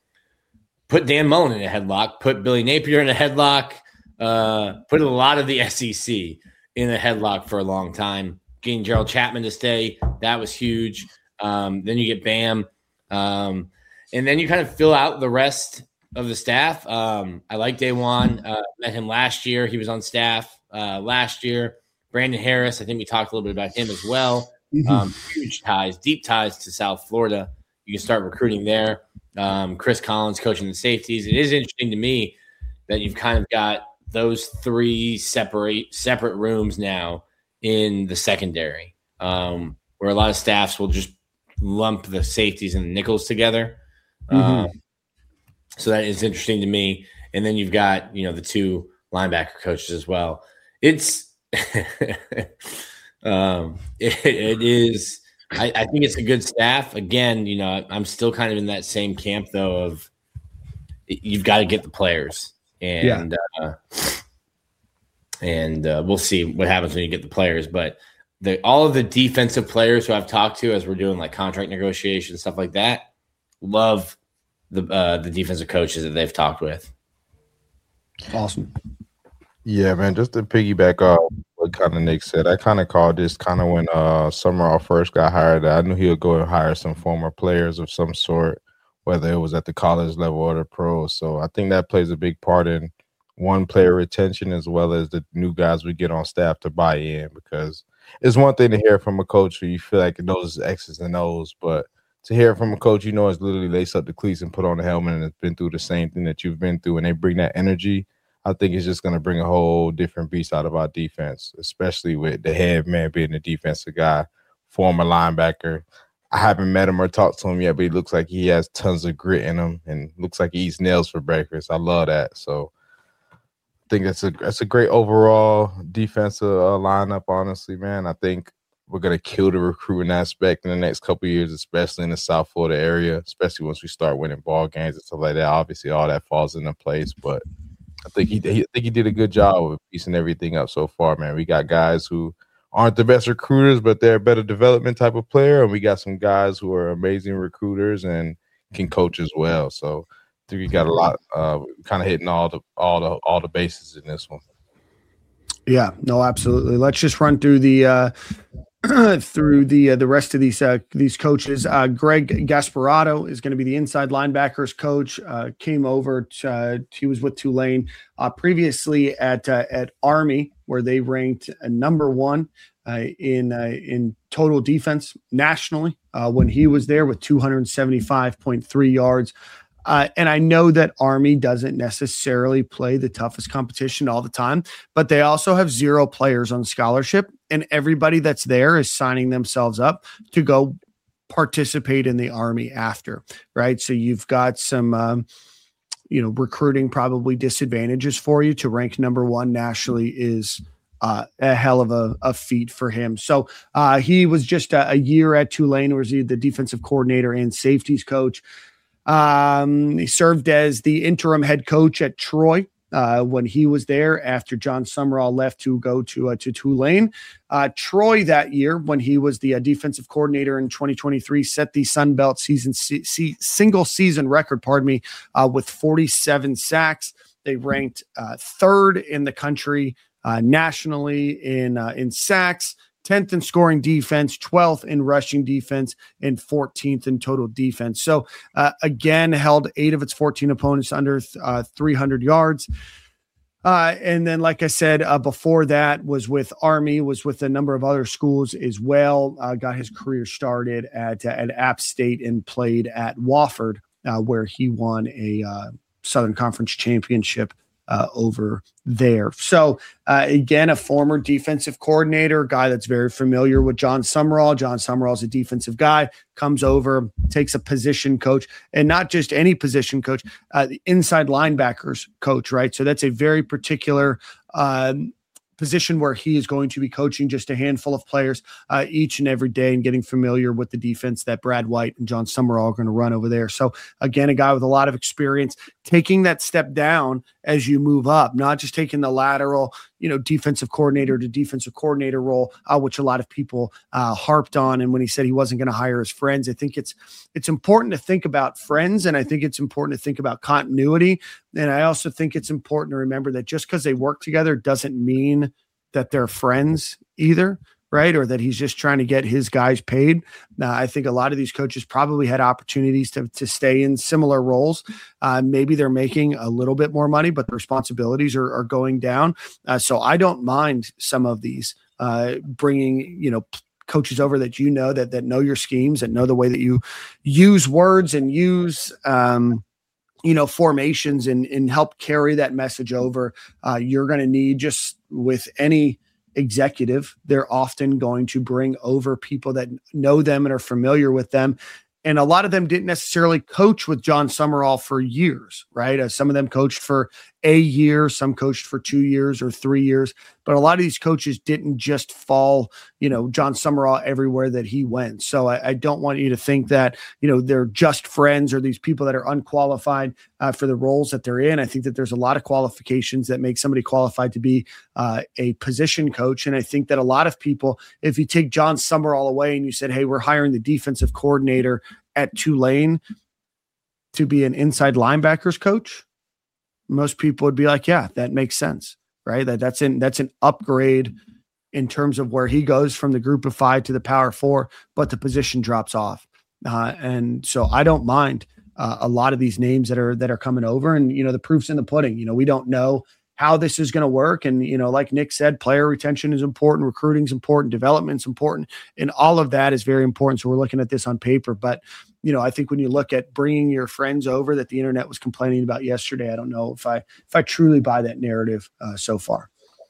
put Dan Mullen in a headlock, put Billy Napier in a headlock, uh, put a lot of the S E C in a headlock for a long time. Getting Gerald Chapman to stay, that was huge. Um, then you get Bam. Um, and then you kind of fill out the rest of the staff. Um, I like Daewon. Uh, met him last year. He was on staff uh, last year. Brandon Harris, I think we talked a little bit about him as well. Mm-hmm. Um, huge ties, deep ties to South Florida. You can start recruiting there. Um, Chris Collins coaching the safeties. It is interesting to me that you've kind of got those three separate separate rooms now in the secondary, um, where a lot of staffs will just lump the safeties and the nickels together. Mm-hmm. Um, so that is interesting to me. And then you've got, you know, the two linebacker coaches as well. It's um, it, it is. I, I think it's a good staff. Again, you know, I'm still kind of in that same camp though of you've got to get the players, and yeah. uh, and uh, we'll see what happens when you get the players. But the all of the defensive players who I've talked to as we're doing like contract negotiations, stuff like that, love the uh, the defensive coaches that they've talked with. Awesome. Yeah, man, just to piggyback off what kind of Nick said, I kind of called this kind of when uh, Summerall first got hired. I knew he would go and hire some former players of some sort, whether it was at the college level or the pros. So I think that plays a big part in one, player retention, as well as the new guys we get on staff to buy in, because it's one thing to hear from a coach who you feel like knows his X's and O's, but to hear from a coach you know is literally lace up the cleats and put on the helmet and has been through the same thing that you've been through, and they bring that energy, I think it's just going to bring a whole different beast out of our defense, especially with the head man being the defensive guy, former linebacker. I haven't met him or talked to him yet, but he looks like he has tons of grit in him and looks like he eats nails for breakfast. I love that. So I think that's a that's a great overall defensive uh, lineup, honestly, man. I think we're going to kill the recruiting aspect in the next couple of years, especially in the South Florida area, especially once we start winning ball games and stuff like that. Obviously, all that falls into place, but I think he, he I think he did a good job of piecing everything up so far, man. We got guys who aren't the best recruiters, but they're a better development type of player, and we got some guys who are amazing recruiters and can coach as well. So I think we got a lot, uh, kind of hitting all the all the all the bases in this one. Yeah, no, absolutely. Let's just run through the uh, through the uh, the rest of these uh, these coaches. Uh, Greg Gasparotto is going to be the inside linebackers coach. Uh, came over. To, uh, he was with Tulane uh, previously at uh, at Army, where they ranked uh, number one uh, in uh, in total defense nationally uh, when he was there with two hundred seventy-five point three yards Uh, and I know that Army doesn't necessarily play the toughest competition all the time, but they also have zero players on scholarship, and everybody that's there is signing themselves up to go participate in the Army after, right? So you've got some, um, you know, recruiting probably disadvantages for you. To rank number one nationally is uh, a hell of a, a feat for him. So uh, he was just a, a year at Tulane, where he the defensive coordinator and safeties coach. Um, he served as the interim head coach at Troy uh, when he was there after John Summerall left to go to uh, to Tulane. Uh, Troy that year, when he was the uh, defensive coordinator in twenty twenty-three, set the Sun Belt season se- se- single season record, pardon me, uh, with forty-seven sacks. They ranked uh, third in the country uh, nationally in uh, in sacks, tenth in scoring defense, twelfth in rushing defense, and fourteenth in total defense. So uh, again, held eight of its fourteen opponents under uh, three hundred yards. Uh, and then, like I said, uh, before that was with Army, was with a number of other schools as well. Uh, got his career started at, at App State and played at Wofford, uh, where he won a uh, Southern Conference championship Uh, over there. So uh, again, a former defensive coordinator, guy that's very familiar with John Summerall. John Summerall is a defensive guy, comes over, takes a position coach, and not just any position coach, uh, the inside linebackers coach, right? So that's a very particular um, position where he is going to be coaching just a handful of players uh, each and every day and getting familiar with the defense that Brad White and John Summerall are going to run over there. So again, a guy with a lot of experience, taking that step down as you move up, not just taking the lateral, you know, defensive coordinator to defensive coordinator role, uh, which a lot of people uh, harped on. And when he said he wasn't going to hire his friends, I think it's, it's important to think about friends. And I think it's important to think about continuity. And I also think it's important to remember that just because they work together doesn't mean that they're friends either, right? Or that he's just trying to get his guys paid. Now, I think a lot of these coaches probably had opportunities to, to stay in similar roles. Uh, maybe they're making a little bit more money, but the responsibilities are, are going down. Uh, so I don't mind some of these uh, bringing, you know, coaches over that, you know, that, that know your schemes, that know the way that you use words and use, um, you know, formations and, and help carry that message over. Uh, you're going to need, just with any executive, they're often going to bring over people that know them and are familiar with them. And a lot of them didn't necessarily coach with John Summerall for years, right? Uh, some of them coached for a year, some coached for two years or three years. But a lot of these coaches didn't just fall, you know, John Summerall everywhere that he went. So I, I don't want you to think that, you know, they're just friends or these people that are unqualified uh, for the roles that they're in. I think that there's a lot of qualifications that make somebody qualified to be uh, a position coach. And I think that a lot of people, if you take John Summerall away and you said, hey, we're hiring the defensive coordinator at Tulane to be an inside linebackers coach, most people would be like, yeah, that makes sense, right? That that's in that's an upgrade in terms of where he goes from the group of five to the power four, but the position drops off. Uh, and so I don't mind uh, a lot of these names that are that are coming over, and you know, the proof's in the pudding. You know, we don't know how this is going to work. And, you know, like Nick said, player retention is important, recruiting is important, development is important, and all of that is very important. So we're looking at this on paper. But, you know, I think when you look at bringing your friends over that the internet was complaining about yesterday, I don't know if I if I truly buy that narrative uh, so far.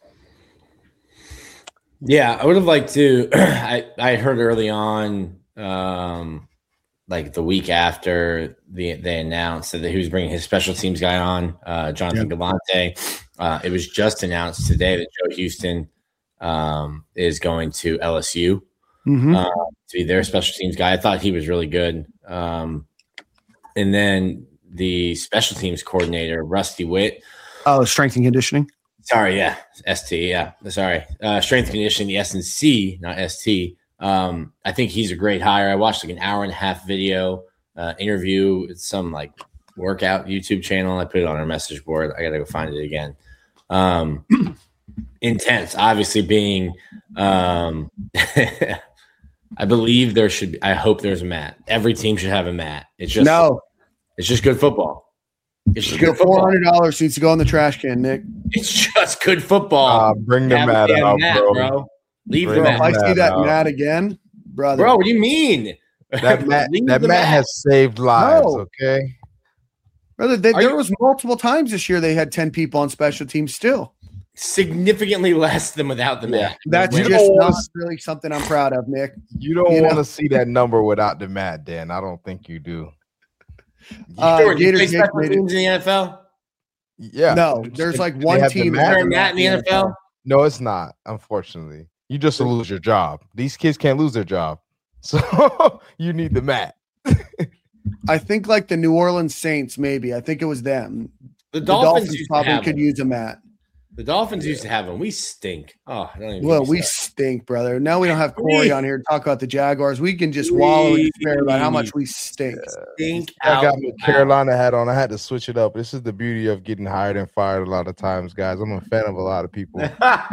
Yeah, I would have liked to. I, I heard early on, um, like the week after the, they announced that he was bringing his special teams guy on, uh, Jonathan yep. Galante. Uh, it was just announced today that Joe Houston um, is going to L S U mm-hmm. uh, to be their special teams guy. I thought he was really good. Um, and then the special teams coordinator, Rusty Witt. Oh, strength and conditioning. Sorry, yeah, S T, yeah, sorry. Uh, strength and conditioning, the S and C, not S T. Um, I think he's a great hire. I watched like an hour and a half video uh, interview. It's some like workout YouTube channel. I put it on our message board. I got to go find it again. Um, intense, obviously being, um, I believe there should be, I hope there's a mat. Every team should have a mat. It's just, no, it's just good football. It's just good four hundred dollars needs to go in the trash can, Nick. It's just good football. Uh, bring the mat out, mat, bro. bro. Leave bro, the mat. If I see that out. mat again, brother. Bro, what do you mean? That mat, that mat, mat has saved lives, no. okay? Brother, they, there you- was multiple times this year they had ten people on special teams still. Significantly less than without the mat. That's You just don't not wanna- really something I'm proud of, Nick. You don't You want know? to see that number without the mat, Dan. I don't think you do. Uh, Sure, do you Gator play Jake special made it- teams in the N F L? Yeah. No, there's like They one have the team. mat. that Is there has a mat in the N F L? No, it's not, unfortunately. You just lose your job. These kids can't lose their job. So you need the mat. I think like the New Orleans Saints, maybe. I think it was them. The The Dolphins, Dolphins, used to probably have could them. use a mat. The Dolphins used to have them. We stink. Oh, I don't even Well, get we me started. stink, brother. Now we don't have Corey on here to talk about the Jaguars. We can just wallow in despair about how much we stink. stink I out got my loud. Carolina hat on. I had to switch it up. This is the beauty of getting hired and fired a lot of times, guys. I'm a fan of a lot of people.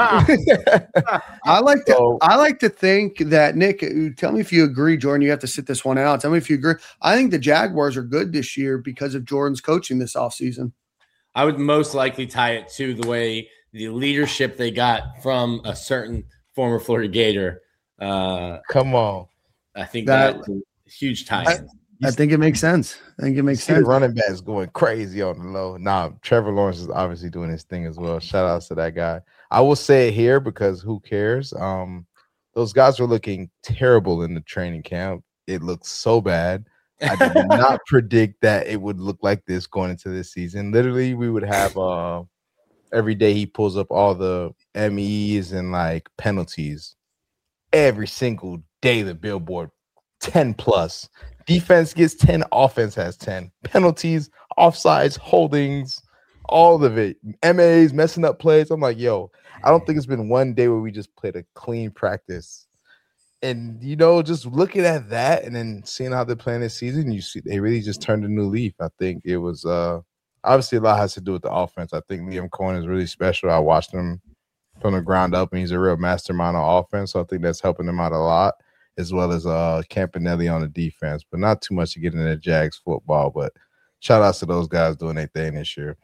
I like to So- I like to think that Nick, tell me if you agree, Jordan. You have to sit this one out. Tell me if you agree. I think the Jaguars are good this year because of Jordan's coaching this offseason. I would most likely tie it to the way the leadership they got from a certain former Florida Gator. Uh, Come on. I think That- that's a huge tie. I think it makes sense. I think it makes See the sense. running backs going crazy on the low. Nah, Trevor Lawrence is obviously doing his thing as well. Shout outs to that guy. I will say it here because who cares? Um, those guys were looking terrible in the training camp. It looked so bad. I did not predict that it would look like this going into this season. Literally, we would have uh every day he pulls up all the M Es and like penalties. Every single day, the billboard ten plus. Defense gets ten, offense has ten. Penalties, offsides, holdings, all of it. M As, messing up plays. I'm like, yo, I don't think it's been one day where we just played a clean practice. And, you know, just looking at that and then seeing how they're playing this season, you see they really just turned a new leaf. I think it was uh, obviously a lot has to do with the offense. I think Liam Cohen is really special. I watched him from the ground up, and he's a real mastermind on offense. So I think that's helping him out a lot, as well as uh, Campanelli on the defense. But not too much to get into Jags football. But shout outs to those guys doing their thing this year.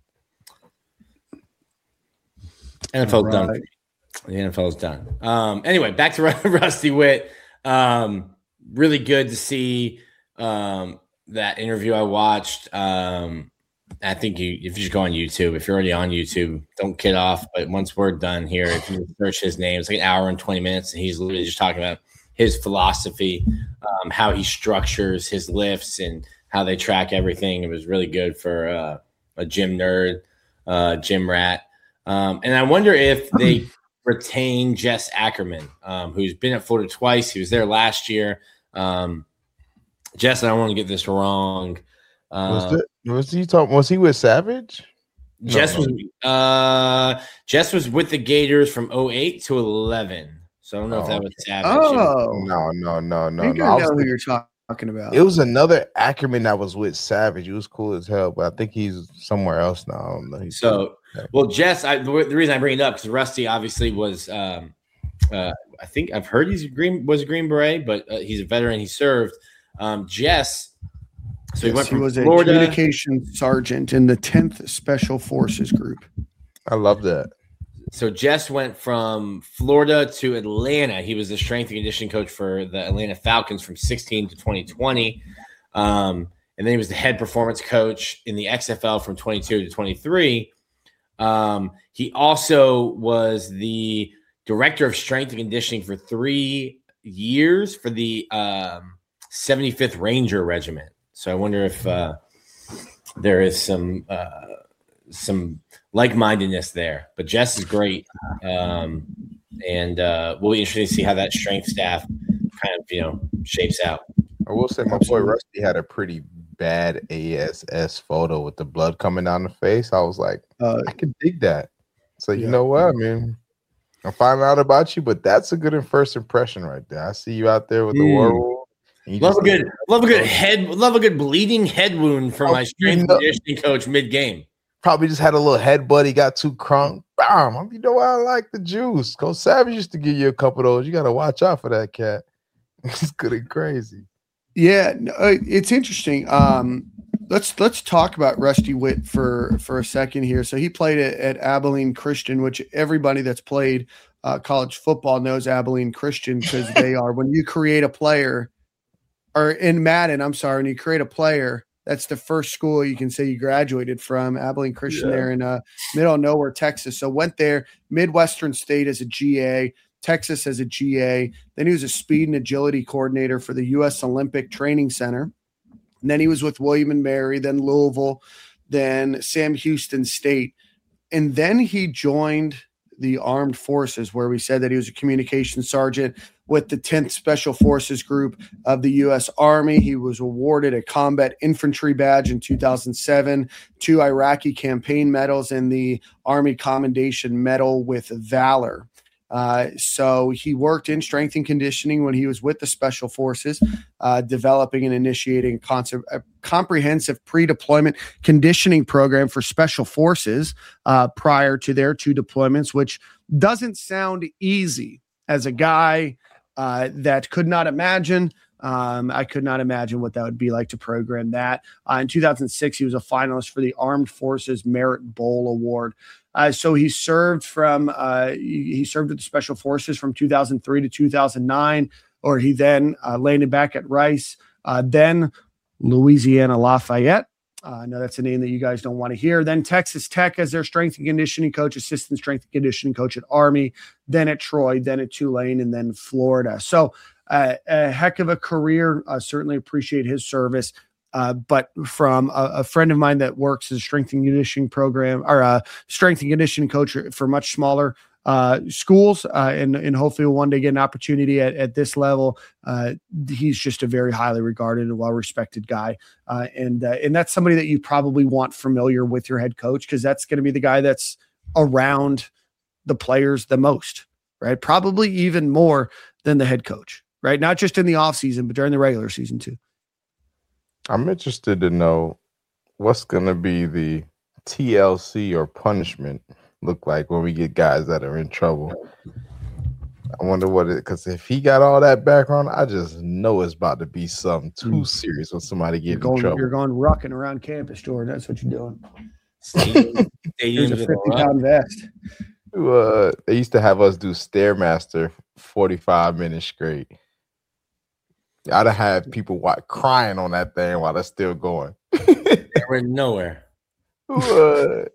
N F L's Right. done. The N F L is done. Um, anyway, back to Rusty Witt. Um, really good to see um, that interview I watched. Um, I think you, if you just go on YouTube, if you're already on YouTube, don't kid off. But once we're done here, if you search his name, it's like an hour and twenty minutes, and he's literally just talking about his philosophy, um, how he structures his lifts, and how they track everything. It was really good for uh, a gym nerd, uh, gym rat. Um, and I wonder if they retain Jess Ackerman, um, who's been at Florida twice. He was there last year. Um, Jess, I don't want to get this wrong. Was, Uh, it, was he talking? Was he with Savage? No, Jess no. was uh, Jess was with the Gators from oh eight to eleven. So I don't know if Oh, that was Savage. Oh, No, no, no, no, I think no. I I was know who thinking- you're talking about. It was another Ackerman that was with Savage. He was cool as hell, but I think he's somewhere else now. I don't know. He's So, well, Jess, I, the the reason I bring it up because Rusty obviously was, um, uh, I think I've heard he's a green was a Green Beret, but uh, he's a veteran. He served. Um, Jess, so he Yes, went he from was a Florida. communications sergeant in the tenth Special Forces Group. I love that. So Jess went from Florida to Atlanta. He was the strength and conditioning coach for the Atlanta Falcons from sixteen to twenty twenty. Um, and then he was the head performance coach in the X F L from twenty-two to twenty-three. Um, he also was the director of strength and conditioning for three years for the um, seventy-fifth Ranger Regiment. So I wonder if uh, there is some uh, some like-mindedness there. But Jess is great, um, and uh, we'll be interested to see how that strength staff kind of you know shapes out. I will say my boy Rusty had a pretty bad A S S photo with the blood coming down the face. I was like, Uh, I can dig that. So you Yeah. know what? I mean, I'm finding out about you, but that's a good first impression right there. I see you out there with the Mm. war room. and you Love a just- good, love a good head, love a good bleeding head wound from Oh, my strength you know- conditioning coach mid-game. Probably just had a little headbutt. He got too crunk. Bam. You know why I like the juice. Coach Savage used to give you a couple of those. You got to watch out for that cat. It's good and crazy. Yeah, no, uh, it's interesting. Um, let's let's talk about Rusty Witt for for a second here. So he played at, at Abilene Christian, which everybody that's played uh, college football knows Abilene Christian because they are. When you create a player, or in Madden, I'm sorry, when you create a player that's the first school you can say you graduated from, Abilene Christian Yeah. there in uh, middle of nowhere, Texas. So went there, Midwestern State as a G A, Texas as a G A. Then he was a speed and agility coordinator for the U S Olympic Training Center. And then he was with William and Mary, then Louisville, then Sam Houston State. And then he joined the Armed Forces, where we said that he was a communications sergeant with the tenth Special Forces Group of the U S Army. He was awarded a combat infantry badge in two thousand seven, two Iraqi campaign medals, and the Army Commendation Medal with Valor. Uh, so he worked in strength and conditioning when he was with the Special Forces, uh, developing and initiating concept, a comprehensive pre-deployment conditioning program for Special Forces uh, prior to their two deployments, which doesn't sound easy. As a guy uh, that could not imagine, um, I could not imagine what that would be like to program that. Uh, in two thousand six, he was a finalist for the Armed Forces Merit Bowl Award. Uh, so he served from uh, he, he served with the Special Forces from two thousand three to two thousand nine, or he then uh, landed back at Rice, uh, then Louisiana Lafayette. Uh, I know that's a name that you guys don't want to hear. Then Texas Tech as their strength and conditioning coach, assistant strength and conditioning coach at Army, then at Troy, then at Tulane, and then Florida. So uh, a heck of a career. I certainly appreciate his service. Uh, but from a, a friend of mine that works as a strength and conditioning program or a strength and conditioning coach for much smaller uh, schools, uh, and, and hopefully will one day get an opportunity at, at this level. Uh, he's just a very highly regarded and well-respected guy. Uh, and, uh, and that's somebody that you probably want familiar with your head coach, because that's going to be the guy that's around the players the most, right? Probably even more than the head coach, right? Not just in the off season, but during the regular season too. I'm interested to know what's going to be the T L C or punishment look like when we get guys that are in trouble. I wonder what it, because if he got all that background, I just know it's about to be something too serious when somebody get You're going, in trouble. you're going rucking around campus, Jordan. That's what you're doing. Stadium, Here's a stadiums fifty pound vest. Uh, they used to have us do Stairmaster forty-five minutes straight. I'd have had people wa- crying on that thing while it's still going. We're nowhere. What?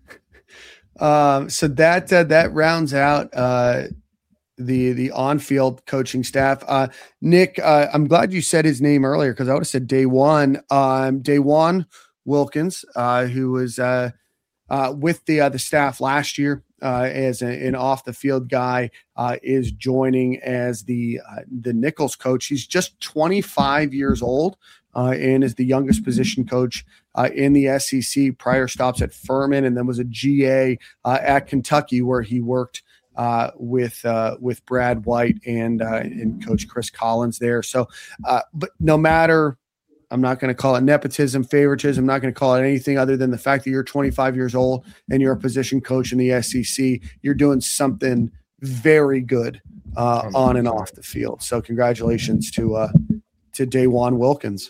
Um, so that uh, that rounds out uh, the the on field coaching staff. Uh, Nick, uh, I'm glad you said his name earlier, because I would have said Dajuan. Um, Dajuan Wilkins, uh, who was uh, uh, with the uh, the staff last year uh, as a, an off the field guy, uh, is joining as the uh, the Nichols coach. He's just twenty-five years old. Uh, and is the youngest position coach uh, in the S E C. Prior stops at Furman, and then was a G A uh, at Kentucky, where he worked uh, with uh, with Brad White and uh, and Coach Chris Collins there. So, uh, but no matter, I'm not going to call it nepotism, favoritism. I'm not going to call it anything other than the fact that you're twenty-five years old and you're a position coach in the S E C. You're doing something very good uh, on and off the field. So, congratulations to uh, to Dajuan Wilkins.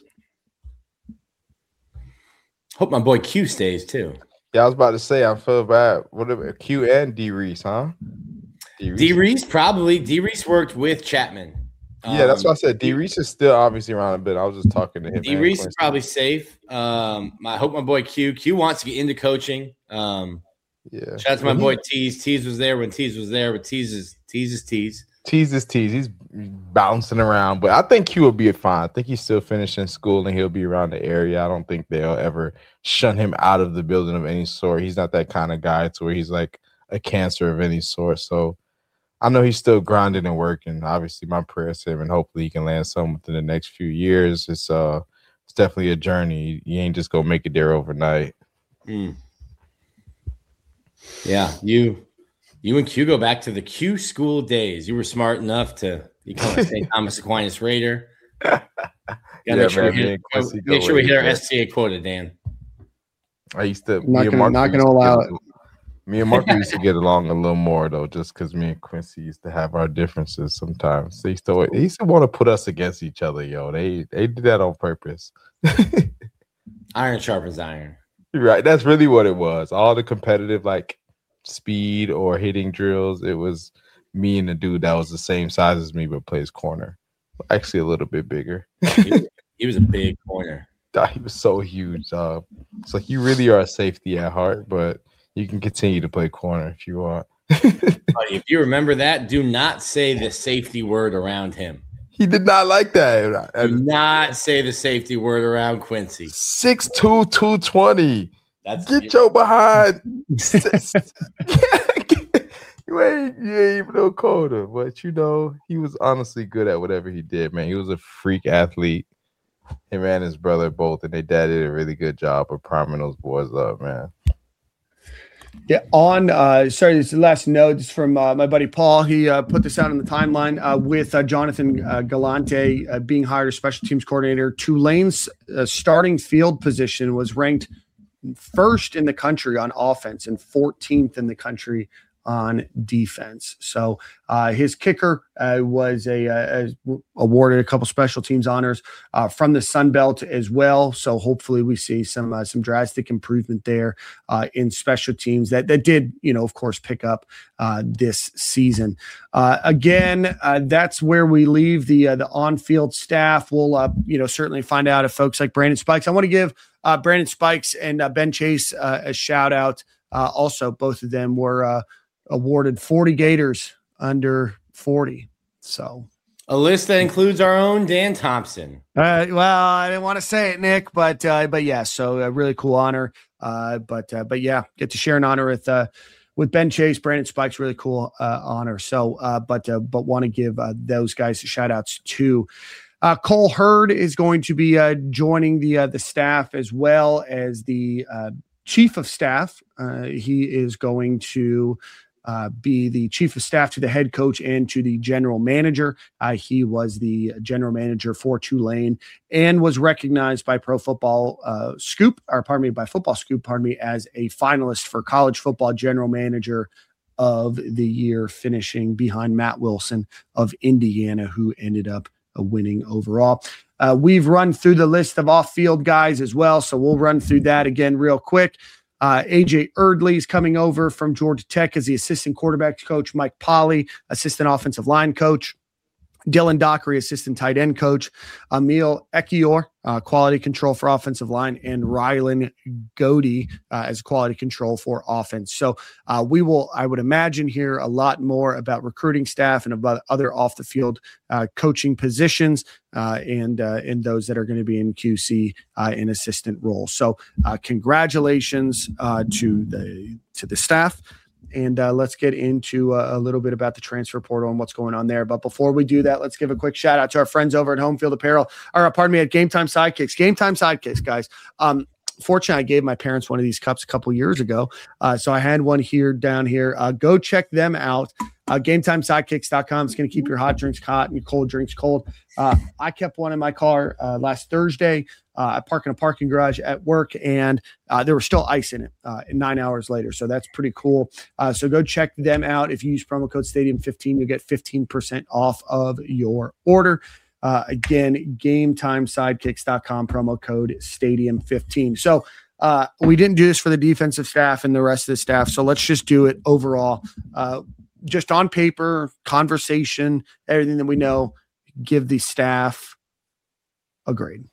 Hope my boy Q stays too. Yeah, I was about to say I feel bad. What about Q and D Reese, huh? D Reese probably. D Reese worked with Chapman. Yeah, that's Um, why I said D Reese is still obviously around a bit. I was just talking to him. D Reese is probably safe. Um, I hope my boy Q Q wants to get into coaching. Um, yeah. Shout out to my boy Tease. Tease was there when Tease was there, but Tease is Tease is Tease. Tease is tease. He's bouncing around, but I think Q will be fine. I think he's still finishing school and he'll be around the area. I don't think they'll ever shun him out of the building of any sort. He's not that kind of guy to where he's like a cancer of any sort. So I know he's still grinding and working. Obviously, my prayers to him, and hopefully he can land something within the next few years. It's uh, it's definitely a journey. You ain't just gonna make it there overnight. Mm. Yeah, you. You and Q go back to the Q school days. You were smart enough to become a Saint Thomas Aquinas Raider. Gotta Yeah, make sure, man, we me hit, and Quincy make go sure we way hit our back. S T A quota, Dan. I used to. Not me and gonna- Marco not used gonna to allow get- Me and Marco used to get along a little more though, just because me and Quincy used to have our differences sometimes. They used to, they used to want to put us against each other, yo. They they did that on purpose. Iron sharpens iron. Right, that's really what it was. All the competitive like speed or hitting drills, it was me and the dude that was the same size as me but plays corner. Actually a little bit bigger. He was, he was a big corner. he was so huge. Uh, so you really are a safety at heart, but you can continue to play corner if you want. If you remember that, do not say the safety word around him. He did not like that. Do not say the safety word around Quincy. six two, two twenty. That's Get your behind. You ain't, you ain't even no colder, but you know, he was honestly good at whatever he did, man. He was a freak athlete. Him and his brother both, and their dad did a really good job of priming those boys up, man. Yeah, on, uh, sorry, this is the last note. This is from uh, my buddy Paul. He uh, put this out on the timeline uh, with uh, Jonathan uh, Galante uh, being hired as special teams coordinator. Tulane's uh, starting field position was ranked first in the country on offense and fourteenth in the country on defense. So uh, his kicker uh, was a, a, a awarded a couple special teams honors uh, from the Sun Belt as well. So hopefully we see some uh, some drastic improvement there uh, in special teams that that did, you know, of course, pick up uh, this season. Uh, again, uh, that's where we leave the uh, the on-field staff. We'll uh, you know certainly find out if folks like Brandon Spikes. I want to give uh, Brandon Spikes and uh, Ben Chase uh, a shout out. Uh, also, both of them were uh, awarded forty Gators under forty. So a list that includes our own Dan Thompson. Uh, well, I didn't want to say it, Nick, but uh, but yeah, so a really cool honor. Uh, but uh, but yeah, get to share an honor with uh, with Ben Chase, Brandon Spikes, really cool uh, honor. So, uh, but uh, but want to give uh, those guys shout outs too. Uh, Cole Hurd is going to be uh, joining the uh, the staff as well as the uh, chief of staff. Uh, he is going to Uh, be the chief of staff to the head coach and to the general manager. Uh, he was the general manager for Tulane and was recognized by Pro Football uh, Scoop, or pardon me, by Football Scoop, pardon me, as a finalist for college football general manager of the year, finishing behind Matt Wilson of Indiana, who ended up uh, winning overall. Uh, we've run through the list of off-field guys as well, so we'll run through that again real quick. Uh, A J Erdley is coming over from Georgia Tech as the assistant quarterbacks coach. Mike Polly, assistant offensive line coach. Dylan Dockery, assistant tight end coach. Emil Ekior, uh, quality control for offensive line. And Rylan Godey uh, as quality control for offense. So uh, we will, I would imagine, hear a lot more about recruiting staff and about other off-the-field uh, coaching positions uh, and, uh, and those that are going to be in Q C uh, in assistant roles. So uh, congratulations uh, to the to the staff. And uh, let's get into uh, a little bit about the transfer portal and what's going on there. But before we do that, let's give a quick shout out to our friends over at Home Field Apparel, or uh, pardon me, at Game Time Sidekicks. Game Time Sidekicks, guys. Um, fortunately, I gave my parents one of these cups a couple years ago. Uh, so I had one here down here. Uh, go check them out. Uh, game time sidekicks dot com. It's going to keep your hot drinks hot and your cold drinks cold. Uh, I kept one in my car uh, last Thursday. Uh, I parked in a parking garage at work, and uh, there was still ice in it uh, nine hours later. So that's pretty cool. Uh, so go check them out. If you use promo code Stadium fifteen, you'll get fifteen percent off of your order. Uh, again, game time sidekicks dot com, promo code Stadium fifteen. So uh, we didn't do this for the defensive staff and the rest of the staff. So let's just do it overall. Uh, just on paper, conversation, everything that we know, give the staff a grade.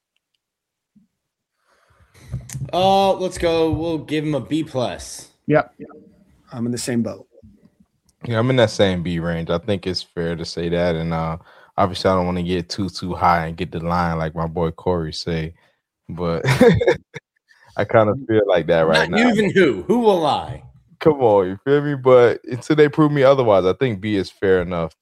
Oh, uh, let's go. We'll give him a B plus. Yep. I'm in the same boat. Yeah, I'm in that same B range. I think it's fair to say that. And uh, obviously, I don't want to get too, too high and get the line like my boy Corey say. But I kind of feel like that right Not now. Even who? Who will lie? Come on, you feel me? But until they prove me otherwise, I think B is fair enough.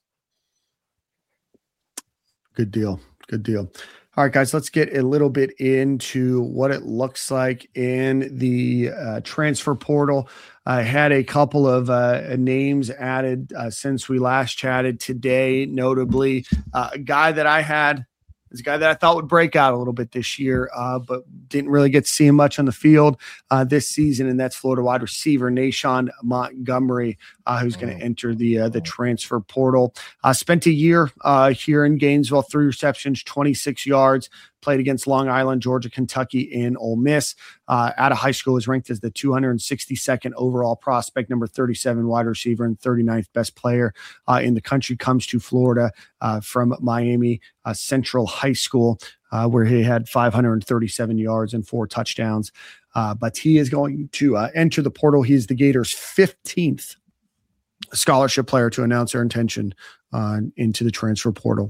Good deal. Good deal. All right, guys, let's get a little bit into what it looks like in the uh, transfer portal. I had a couple of uh, names added uh, since we last chatted today, notably uh, a guy that I had is a guy that I thought would break out a little bit this year, uh, but didn't really get to see him much on the field uh, this season, and that's Florida wide receiver Nashawn Montgomery, uh, who's going to enter the uh, the transfer portal. Uh, spent a year uh, here in Gainesville, three receptions, twenty-six yards. Played against Long Island, Georgia, Kentucky, and Ole Miss. Uh, out of high school, was ranked as the two hundred sixty-second overall prospect, number thirty-seven wide receiver, and thirty-ninth best player uh, in the country. Comes to Florida uh, from Miami uh, Central High School. uh, where he had five hundred thirty-seven yards and four touchdowns. Uh, but he is going to uh, enter the portal. He's the Gators' fifteenth scholarship player to announce their intention uh, into the transfer portal.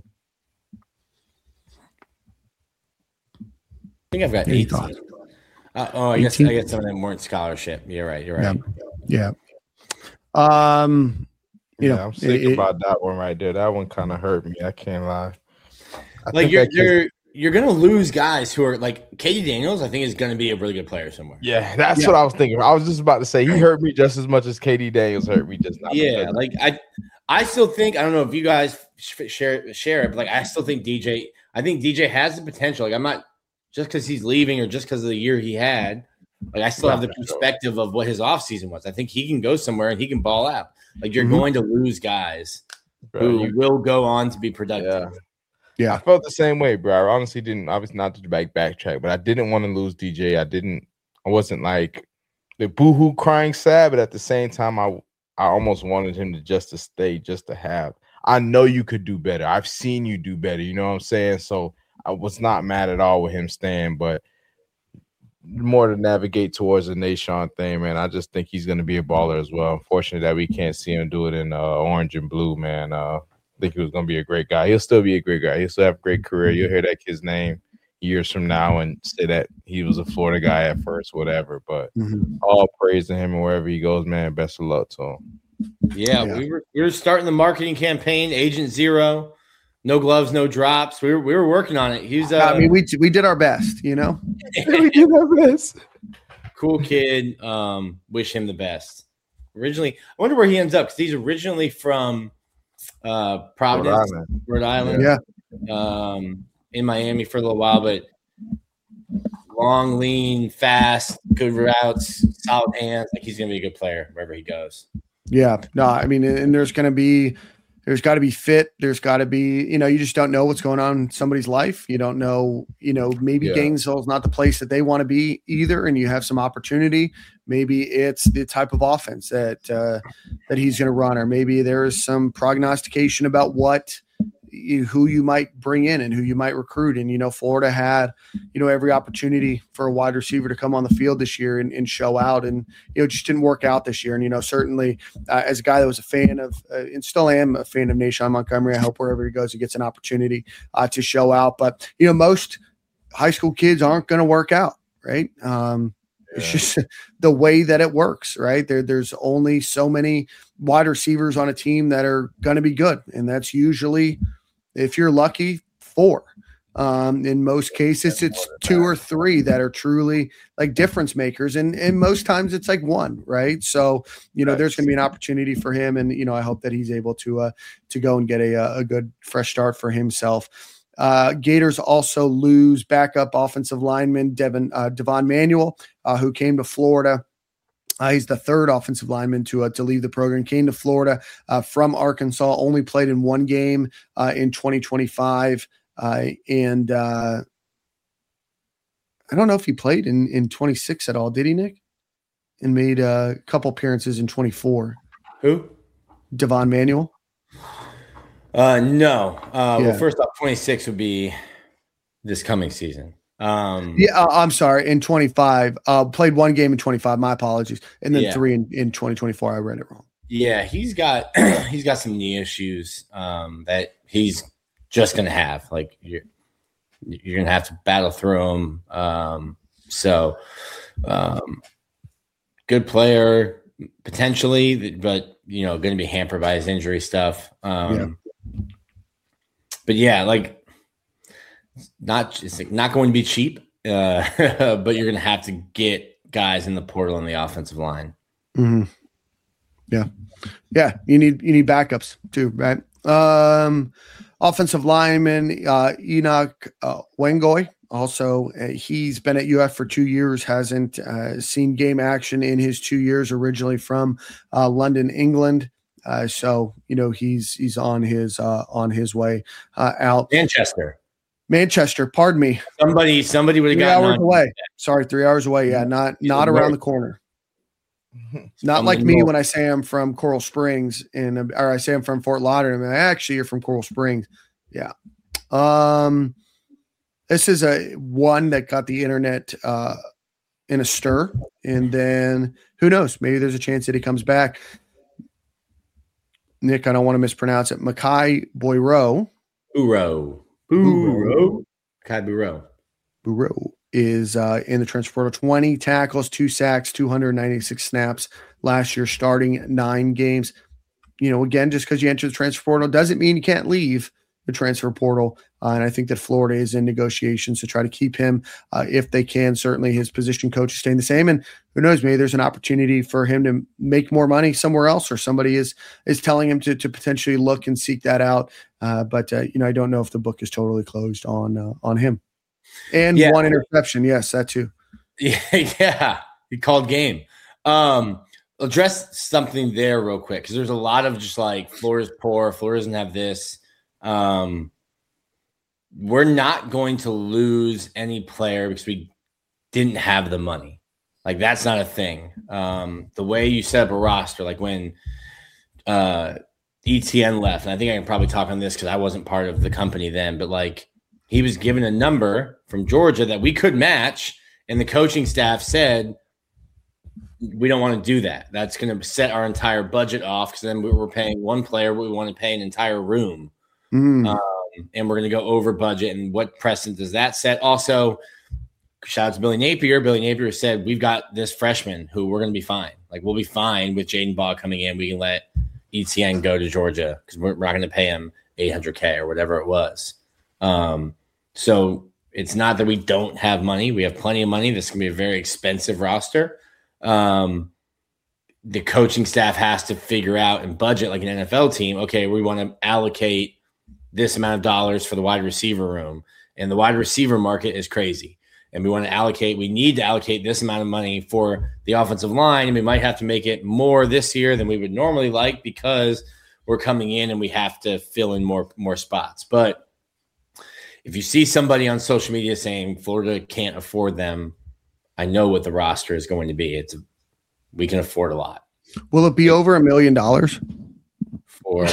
I think I've got eight. Uh, oh, I guess, I guess some of them weren't scholarship. You're right. You're right. Yeah. yeah. Um, you yeah, know, I'm sick it, about that one right there. That one kind of hurt me. I can't lie. I like you're you're you're gonna lose guys who are like Katie Daniels. I think is gonna be a really good player somewhere. Yeah, that's yeah. what I was thinking. I was just about to say he hurt me just as much as Katie Daniels hurt me. Just not. Yeah, like I, I still think I don't know if you guys share share it, but like I still think D J. I think D J has the potential. Like I'm not just because he's leaving or just because of the year he had. Like I still have the perspective of what his offseason was. I think he can go somewhere and he can ball out. Like you're mm-hmm. going to lose guys bro, who you, will go on to be productive. Yeah. yeah, I felt the same way, bro. I honestly didn't. Obviously, not to back backtrack, but I didn't want to lose D J. I didn't. I wasn't like the boohoo crying sad, but at the same time, I I almost wanted him to just to stay, just to have. I know you could do better. I've seen you do better. You know what I'm saying? So I was not mad at all with him staying, but more to navigate towards the Nahshon thing, man. I just think he's going to be a baller as well. Unfortunately that we can't see him do it in uh, orange and blue, man. Uh, I think he was going to be a great guy. He'll still be a great guy. He'll still have a great career. You'll hear that kid's name years from now and say that he was a Florida guy at first, whatever. But mm-hmm. all praise to him and wherever he goes, man. Best of luck to him. Yeah, yeah. we were we were starting the marketing campaign, Agent Zero. No gloves, no drops. We were we were working on it. He's. Uh, I mean, we we did our best, you know. we did our best. Cool kid. Um, wish him the best. Originally, I wonder where he ends up because he's originally from uh, Providence, Rhode Island. Rhode Island. Yeah. Um, in Miami for a little while, but long, lean, fast, good routes, solid hands. Like he's gonna be a good player wherever he goes. Yeah. No, I mean, and there's gonna be. There's got to be fit. There's got to be, you know, you just don't know what's going on in somebody's life. You don't know, you know, maybe yeah. Gainesville is not the place that they want to be either. And you have some opportunity. Maybe it's the type of offense that, uh, that he's going to run, or maybe there is some prognostication about what, you, who you might bring in and who you might recruit. And, you know, Florida had, you know, every opportunity for a wide receiver to come on the field this year and, and show out. And, you know, it just didn't work out this year. And, you know, certainly uh, as a guy that was a fan of, uh, and still am a fan of Nahshon Montgomery, I hope wherever he goes, he gets an opportunity uh, to show out. But, you know, most high school kids aren't going to work out, right? Um, yeah. It's just the way that it works, right? There, there's only so many wide receivers on a team that are going to be good. And that's usually, if you're lucky, four. Um, in most cases, it's two or three that are truly like difference makers. And, and most times it's like one, right? So, you know, there's going to be an opportunity for him. And, you know, I hope that he's able to, uh, to go and get a, a good fresh start for himself. Uh, Gators also lose backup offensive lineman, Devin, uh, Devon Manuel, uh, who came to Florida. Uh, he's the third offensive lineman to uh, to leave the program. Came to Florida uh, from Arkansas. Only played in one game uh, in twenty twenty-five, uh, and uh, I don't know if he played in in twenty-six at all. Did he, Nick? And made uh, a couple appearances in twenty-four. Who? Devon Manuel. Uh, no. Uh, yeah. Well, first off, twenty-six would be this coming season. Um, yeah, uh, I'm sorry. In twenty-five, uh, played one game in twenty-five. My apologies. And then yeah. three in, in twenty twenty-four. I read it wrong. Yeah, he's got he's got some knee issues um, that he's just gonna have. Like you're you're gonna have to battle through them. Um, so, um, good player potentially, but you know, going to be hampered by his injury stuff. Um, yeah. But yeah, like. Not it's not going to be cheap, uh, but you're going to have to get guys in the portal on the offensive line. Mm-hmm. Yeah, yeah. You need you need backups too, right? Um, offensive lineman uh, Enoch uh, Wengoy. Also, uh, he's been at U F for two years. Hasn't uh, seen game action in his two years. Originally from uh, London, England. Uh, so you know he's he's on his uh, on his way uh, out. Manchester. Manchester, pardon me. Somebody, somebody would have three gotten hours away. Sorry, three hours away. Yeah, not not around the corner. Not like me when I say I'm from Coral Springs, and or I say I'm from Fort Lauderdale. I mean, actually, you're from Coral Springs. Yeah. Um. This is a one that got the internet uh, in a stir, and then who knows? Maybe there's a chance that he comes back. Nick, I don't want to mispronounce it. Makai Boyro. Buro. Buro. Makai Buro. Buro is uh, in the transfer portal. twenty tackles, two sacks, two hundred ninety-six snaps last year, starting nine games. You know, again, just because you enter the transfer portal doesn't mean you can't leave the transfer portal. Uh, and I think that Florida is in negotiations to try to keep him uh, if they can. Certainly his position coach is staying the same. And who knows, maybe there's an opportunity for him to make more money somewhere else, or somebody is is telling him to, to potentially look and seek that out. Uh, but, uh, you know, I don't know if the book is totally closed on uh, on him. And yeah. one interception. Yes, that too. Yeah, yeah. He called game. Um, address something there real quick, because there's a lot of just like Florida's poor, Florida doesn't have this. Um, we're not going to lose any player because we didn't have the money. Like, that's not a thing. Um, the way you set up a roster, like when uh, E T N left, and I think I can probably talk on this because I wasn't part of the company then, but like he was given a number from Georgia that we could match, and the coaching staff said, we don't want to do that. That's going to set our entire budget off, because then we were paying one player, but we want to pay an entire room. Mm. Um, and we're going to go over budget. And what precedent does that set? Also, shout out to Billy Napier. Billy Napier said, we've got this freshman who we're going to be fine. Like, we'll be fine with Jaden Baugh coming in. We can let E T N go to Georgia because we're not going to pay him eight hundred K or whatever it was. Um, so it's not that we don't have money. We have plenty of money. This is going to be a very expensive roster. Um, the coaching staff has to figure out and budget like an N F L team. Okay, we want to allocate this amount of dollars for the wide receiver room, and the wide receiver market is crazy. And we want to allocate, we need to allocate this amount of money for the offensive line. And we might have to make it more this year than we would normally like, because we're coming in and we have to fill in more, more spots. But if you see somebody on social media saying Florida can't afford them, I know what the roster is going to be. It's, we can afford a lot. Will it be over a million dollars? For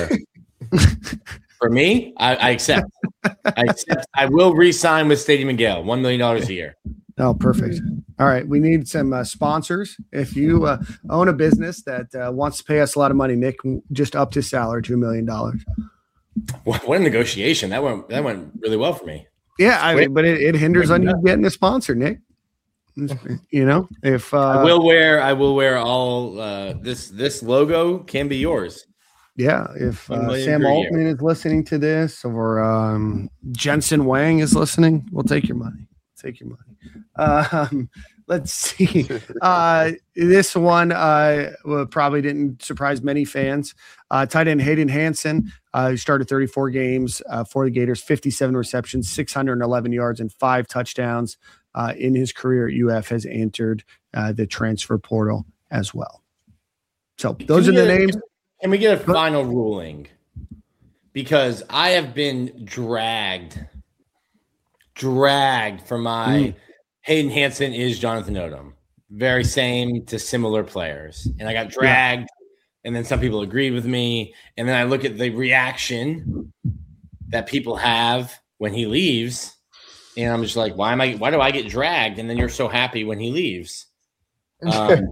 For me, I, I accept. I accept. I will re-sign with Stadium and Gale, one million dollars a year. Oh, perfect. All right, we need some uh, sponsors. If you uh, own a business that uh, wants to pay us a lot of money, Nick, just up to salary two million dollars. What, what a negotiation! That went that went really well for me. Yeah, I mean, but it, it hinders on you getting a sponsor, Nick. You know, if uh, I will wear, I will wear all uh, this. This logo can be yours. Yeah, if uh, Sam Altman is listening to this, or um, Jensen Wang is listening, we'll take your money. Take your money. Um, let's see. Uh, this one uh, well, probably didn't surprise many fans. Uh, tight end Hayden Hansen, uh, who started thirty-four games uh, for the Gators, fifty-seven receptions, six hundred eleven yards, and five touchdowns uh, in his career at U F, has entered uh, the transfer portal as well. So those are the names. Can we get a final ruling? Because I have been dragged, dragged for my mm. Hayden Hansen is Jonathan Odom. Very same to similar players. And I got dragged, yeah. and then some people agreed with me. And then I look at the reaction that people have when he leaves, and I'm just like, why am I? Why do I get dragged? And then you're so happy when he leaves. Um,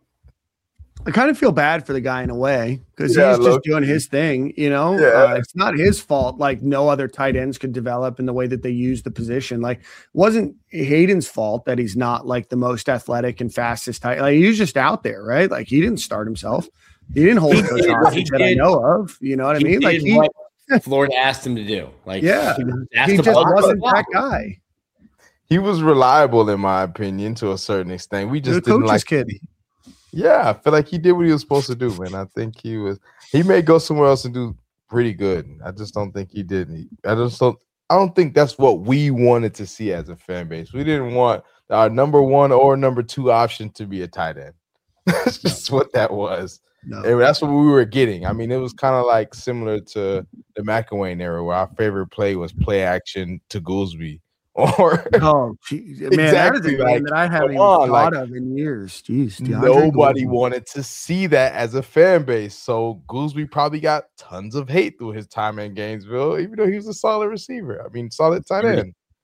I kind of feel bad for the guy in a way, because yeah, he's just doing his thing, you know. Yeah. Uh, it's not his fault. Like, no other tight ends could develop in the way that they use the position. Like, it wasn't Hayden's fault that he's not like the most athletic and fastest tight. Like, he was just out there, right? Like, he didn't start himself. He didn't hold coach hostage that I know of. You know what I mean? Like, he, what Florida asked him to do. Like, yeah, he, he just wasn't that guy. He was reliable, in my opinion, to a certain extent. We just the didn't like kid. Yeah, I feel like he did what he was supposed to do, man. I think he was. He may go somewhere else and do pretty good. I just don't think he did. I just don't. I don't think that's what we wanted to see as a fan base. We didn't want our number one or number two option to be a tight end. That's just what that was. No. And that's what we were getting. I mean, it was kind of like similar to the McElwain era, where our favorite play was play action to Goolsby. Or oh, geez. Man, exactly, that is a game like, that I haven't even on, thought like, of in years. Jeez, nobody Goolsby. wanted to see that as a fan base. So Goolsby probably got tons of hate through his time in Gainesville, even though he was a solid receiver. I mean, solid tight end.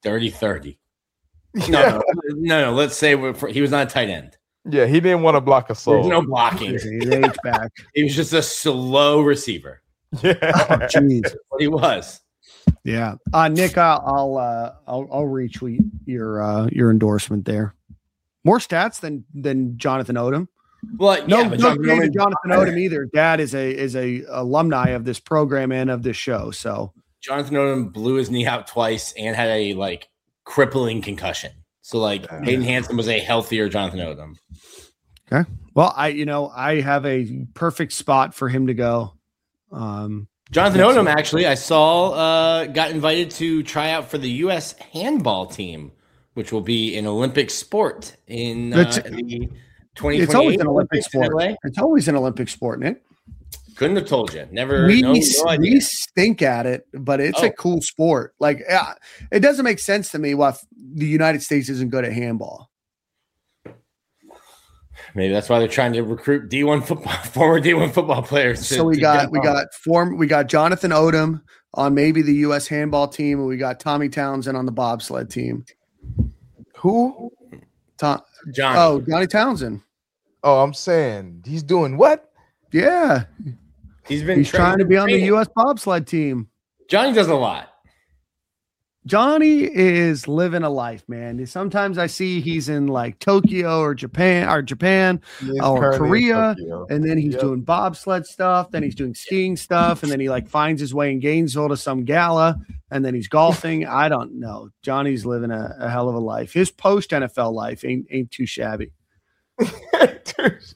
dirty thirty. No, no, no, no. Let's say we're, he was not a tight end. Yeah, he didn't want to block a soul. There's no blocking. He's an H-back. He was just a slow receiver. Yeah, Oh, jeez. That's what he was. Yeah. Uh, Nick, I'll I'll, uh, I'll I'll retweet your uh, your endorsement there. More stats than than Jonathan Odom. Well, No, yeah, but no Jonathan shade to Odom- Jonathan Odom either. Dad is a is a alumni of this program and of this show. So Jonathan Odom blew his knee out twice and had a like crippling concussion. So like Hayden Hansen was a healthier Jonathan Odom. okay. Well, I you know I have a perfect spot for him to go. Um, Jonathan Odom, actually, I saw uh, got invited to try out for the U S handball team, which will be an Olympic sport in uh, It's- the twenty twenty-eight it's always an Olympic Olympics in sport. L A. It's always an Olympic sport, Nick. Couldn't have told you. Never. We, no, no idea. we stink at it, but it's Oh. a cool sport. Like, yeah, it doesn't make sense to me why f- the United States isn't good at handball. Maybe that's why they're trying to recruit D one football, former D one football players. To, So we to got jump we on. got form we got Jonathan Odom on maybe the U S handball team, and we got Tommy Townsend on the bobsled team. who? Tom, Johnny. oh, Johnny Townsend. Oh, I'm saying he's doing what? Yeah, he's been he's trying to be on the training. U S bobsled team. Johnny does a lot. Johnny is living a life, man. Sometimes I see he's in like Tokyo or Japan or Japan He is or currently in Korea, Tokyo. and then he's Yep. doing bobsled stuff. Then he's doing skiing stuff, and then he like finds his way in Gainesville to some gala, and then he's golfing. I don't know. Johnny's living a, a hell of a life. His post N F L life ain't ain't too shabby. It's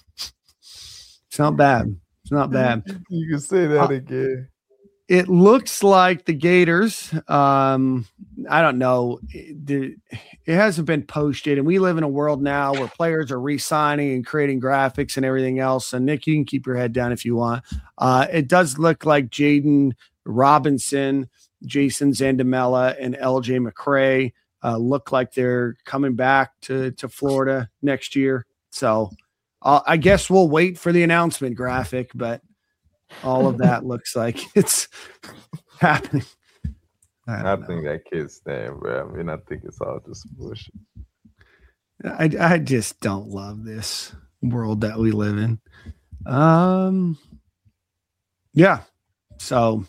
not bad. It's not bad. You can say that Uh, again. It looks like the Gators. Um, I don't know. It, the- it hasn't been posted, and we live in a world now where players are re-signing and creating graphics and everything else. And Nick, you can keep your head down if you want. Uh, it does look like Jaden Robinson, Jason Zandamela, and L J McCray uh, look like they're coming back to to Florida next year. So uh, I guess we'll wait for the announcement graphic, but. All of that looks like it's happening. I, I don't know. think that kid's staying, bro. I mean, I think it's all just bullshit. I I just don't love this world that we live in. Um, yeah. So,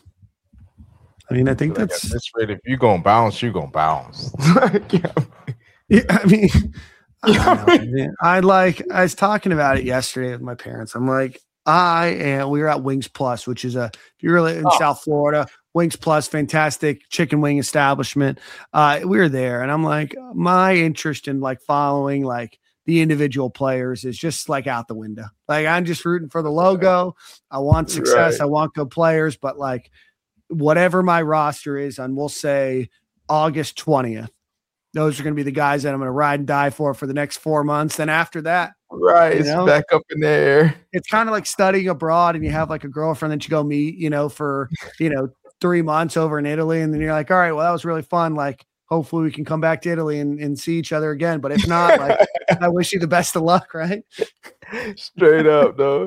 I mean, I think Like, that's. at this rate, if you're gonna bounce, you're gonna bounce. Yeah, I mean, I, don't know, man. I like. I was talking about it yesterday with my parents. I'm like, I am. We were at Wings Plus, which is a if you're really in Oh. South Florida, Wings Plus, fantastic chicken wing establishment. Uh, we were there, and I'm like, my interest in like following like the individual players is just like out the window. Like I'm just rooting for the logo. I want success. Right. I want good players, but like whatever my roster is on, we'll say August twentieth. Those are going to be the guys that I'm going to ride and die for for the next four months. Then after that, Right, You it's know? back up in the air. it's kind of like studying abroad and you have like a girlfriend that you go meet, you know, for, you know, three months over in Italy. And then you're like, all right, well, that was really fun. Like, hopefully we can come back to Italy and, and see each other again. But if not, like, I wish you the best of luck. Right. Straight up, though.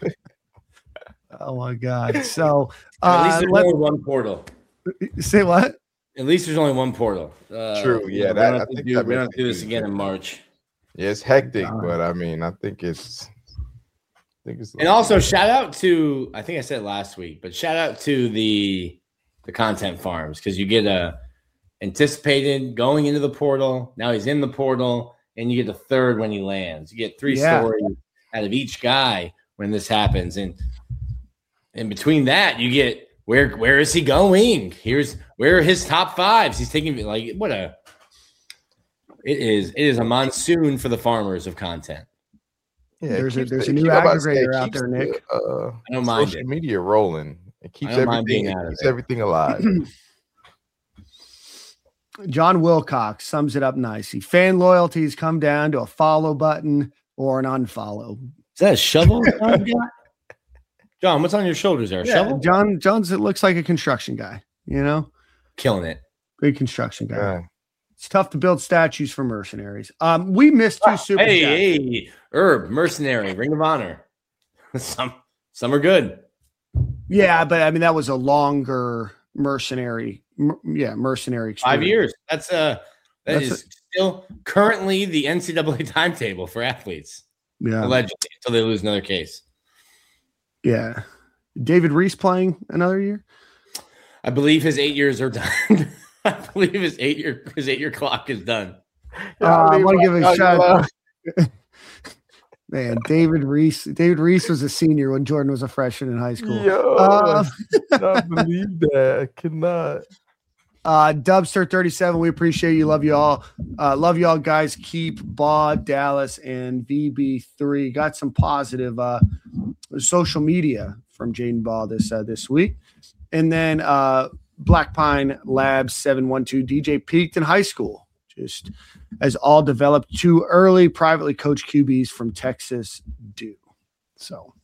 Oh my God. So, At least uh, there's let, only one portal. say what? At least there's only one portal. Uh, True, yeah, we that- don't I have to think do, that we don't makes have to do it this again in easier. March. Yeah, it's hectic, God. but I mean, I think it's. I think it's. And also shout out to I think I said it last week, but shout out to the the content farms because you get a anticipated going into the portal. Now he's in the portal, and you get the third when he lands. You get three Yeah. stories out of each guy when this happens, and in between that, you get where where is he going? Here's where are his top fives. He's taking like what a it is. It is a monsoon for the farmers of content. Yeah, it There's a- keeps there's the- a new keep- I'm about to say, it aggregator out keeps there, the, Nick. Uh, I don't mind social it. media rolling. It keeps I don't mind everything. being It out of keeps it. everything alive. John Wilcox sums it up nicely. Fan loyalties come down to a follow button or an unfollow. Is that a shovel? John, got? John, what's on your shoulders there? A Yeah, shovel? John John's it looks like a construction guy, you know, Killing it. big construction guy. Yeah. It's tough to build statues for mercenaries. Um, we missed two super Hey, chats. hey, Herb, mercenary, Ring of Honor. some some are good. Yeah, but I mean that was a longer mercenary mer- yeah, mercenary experience. Five years. That's uh that That's is a- still currently the N C double A timetable for athletes. Yeah. Allegedly, until they lose another case. Yeah. David Reese playing another year? I believe his eight years are done. I believe his eight year his eight year clock is done. Uh, I want to give a shout out. Man, David Reese. David Reese was a senior when Jordan was a freshman in high school. Yo, Uh, I cannot believe that. I cannot. Uh, Dubster thirty-seven, we appreciate you. Love you all. Uh, love you all, guys. Keep Bob, Dallas, and V B three. Got some positive uh, social media from Jaden Ball this uh, this week. And then uh, Black Pine Labs seven one two, D J peaked in high school. Just as all developed too early, privately coached Q Bs from Texas do. So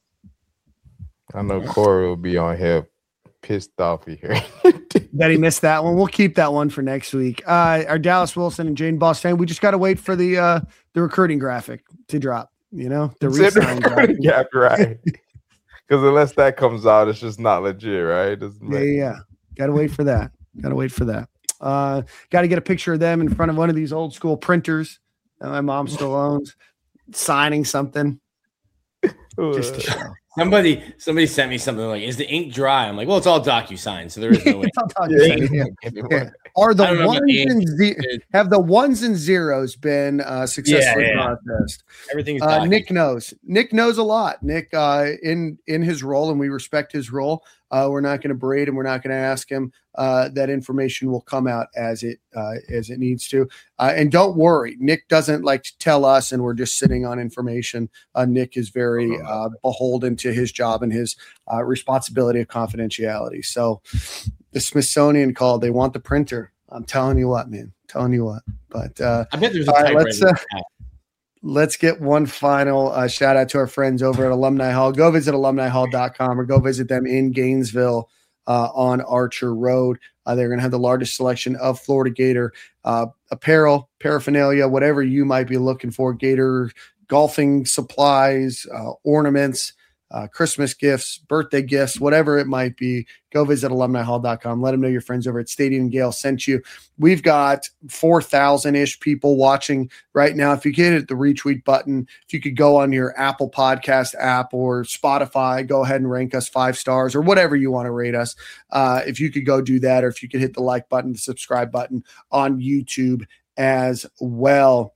I know Corey will be on here pissed off here. that he missed that one. We'll keep that one for next week. Uh, our Dallas Wilson and Jane Boston. We just got to wait for the uh, the recruiting graphic to drop. You know, the re-sign graphic. Yeah, right. Because unless that comes out, it's just not legit, right? It doesn't Yeah, make- yeah. Got to wait for that. Got to wait for that. Uh, got to get a picture of them in front of one of these old school printers that my mom still owns, signing something. Just to show. Somebody somebody sent me something like, is the ink dry? I'm like, well, it's all DocuSign, so there is no ink. It's all talking Yeah, about- yeah, yeah. yeah. Yeah. Are the I don't know ones about the and ze- ink. have the ones and zeros been uh, successfully Yeah, yeah. processed? Everything's Uh, docu- Nick knows. Nick knows a lot. Nick, uh, in in his role, and we respect his role. Uh, we're not going to berate him. We're not going to ask him. Uh, that information will come out as it uh, as it needs to. Uh, and don't worry, Nick doesn't like to tell us, and we're just sitting on information. Uh, Nick is very uh, beholden to his job and his uh, responsibility of confidentiality. So, the Smithsonian called. They want the printer. I'm telling you what, man. Telling you what. But uh, I bet there's a all right, typewriter. let's, uh, Let's get one final uh, shout out to our friends over at Alumni Hall. Go visit alumni hall dot com or go visit them in Gainesville uh, on Archer Road. Uh, they're going to have the largest selection of Florida Gator uh, apparel, paraphernalia, whatever you might be looking for, Gator golfing supplies, uh, ornaments, uh, Christmas gifts, birthday gifts, whatever it might be. Go visit alumni hall dot com. Let them know your friends over at Stadium and Gale sent you. We've got four thousand-ish people watching right now. If you could hit the retweet button, if you could go on your Apple Podcast app or Spotify, go ahead and rank us five stars or whatever you want to rate us. Uh, if you could go do that, or if you could hit the like button, the subscribe button on YouTube as well.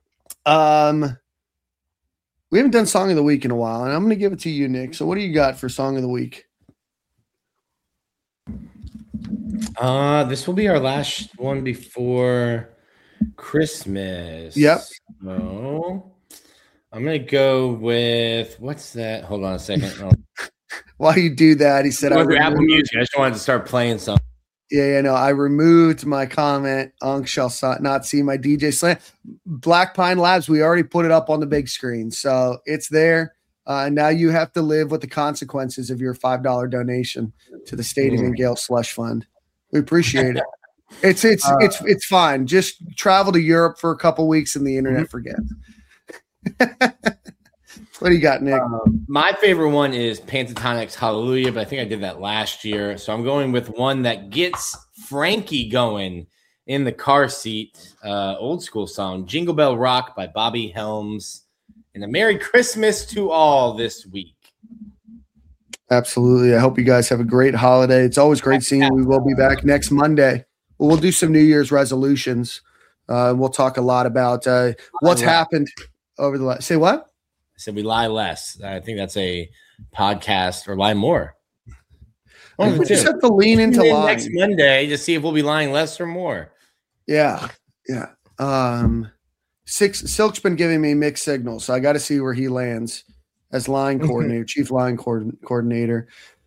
Um, we haven't done Song of the Week in a while, and I'm going to give it to you, Nick. So what do you got for Song of the Week? Uh, this will be our last one before Christmas. Yep. So I'm gonna go with what's that? Hold on a second. Oh, While you do that, he said, I Apple removed- Music. I just wanted to start playing some. Yeah, yeah, no, I removed my comment. Unk shall so- not see my D J slam. Black Pine Labs, we already put it up on the big screen. So it's there. Uh, now you have to live with the consequences of your five dollar donation to the Stadium and Gale Slush Fund. We appreciate it. It's it's Uh, it's it's fine. Just travel to Europe for a couple weeks and the internet forgets. What do you got, Nick? Um, my favorite one is Pentatonix Hallelujah, but I think I did that last year. So I'm going with one that gets Frankie going in the car seat. Uh, old school song, Jingle Bell Rock by Bobby Helms. And a Merry Christmas to all this week. Absolutely. I hope you guys have a great holiday. It's always great seeing you. We will be back next Monday. We'll do some New Year's resolutions. Uh, we'll talk a lot about uh, what's happened over the last. Say what? I said we lie less. I think that's a podcast, or lie more. I think we just have to lean into Tune in lying. next Monday to see if we'll be lying less or more. Yeah. Yeah. Um, Six Silk's been giving me mixed signals, so I got to see where he lands as line coordinator, chief line coord- coordinator.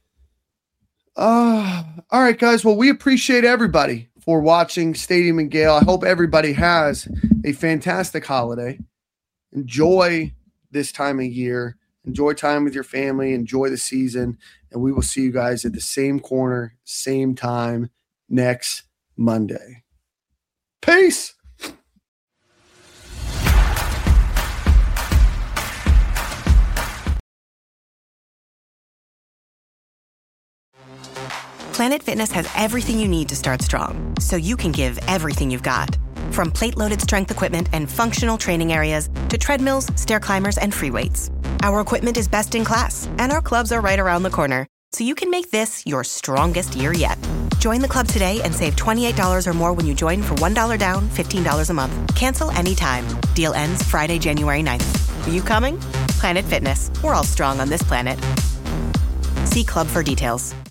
Uh, all right, guys. Well, we appreciate everybody for watching Stadium and Gale. I hope everybody has a fantastic holiday. Enjoy this time of year. Enjoy time with your family. Enjoy the season. And we will see you guys at the same corner, same time next Monday. Peace. Planet Fitness has everything you need to start strong, so you can give everything you've got. From plate-loaded strength equipment and functional training areas to treadmills, stair climbers, and free weights. Our equipment is best in class, and our clubs are right around the corner, so you can make this your strongest year yet. Join the club today and save twenty-eight dollars or more when you join for one dollar down, fifteen dollars a month. Cancel anytime. Deal ends Friday, January ninth. Are you coming? Planet Fitness. We're all strong on this planet. See club for details.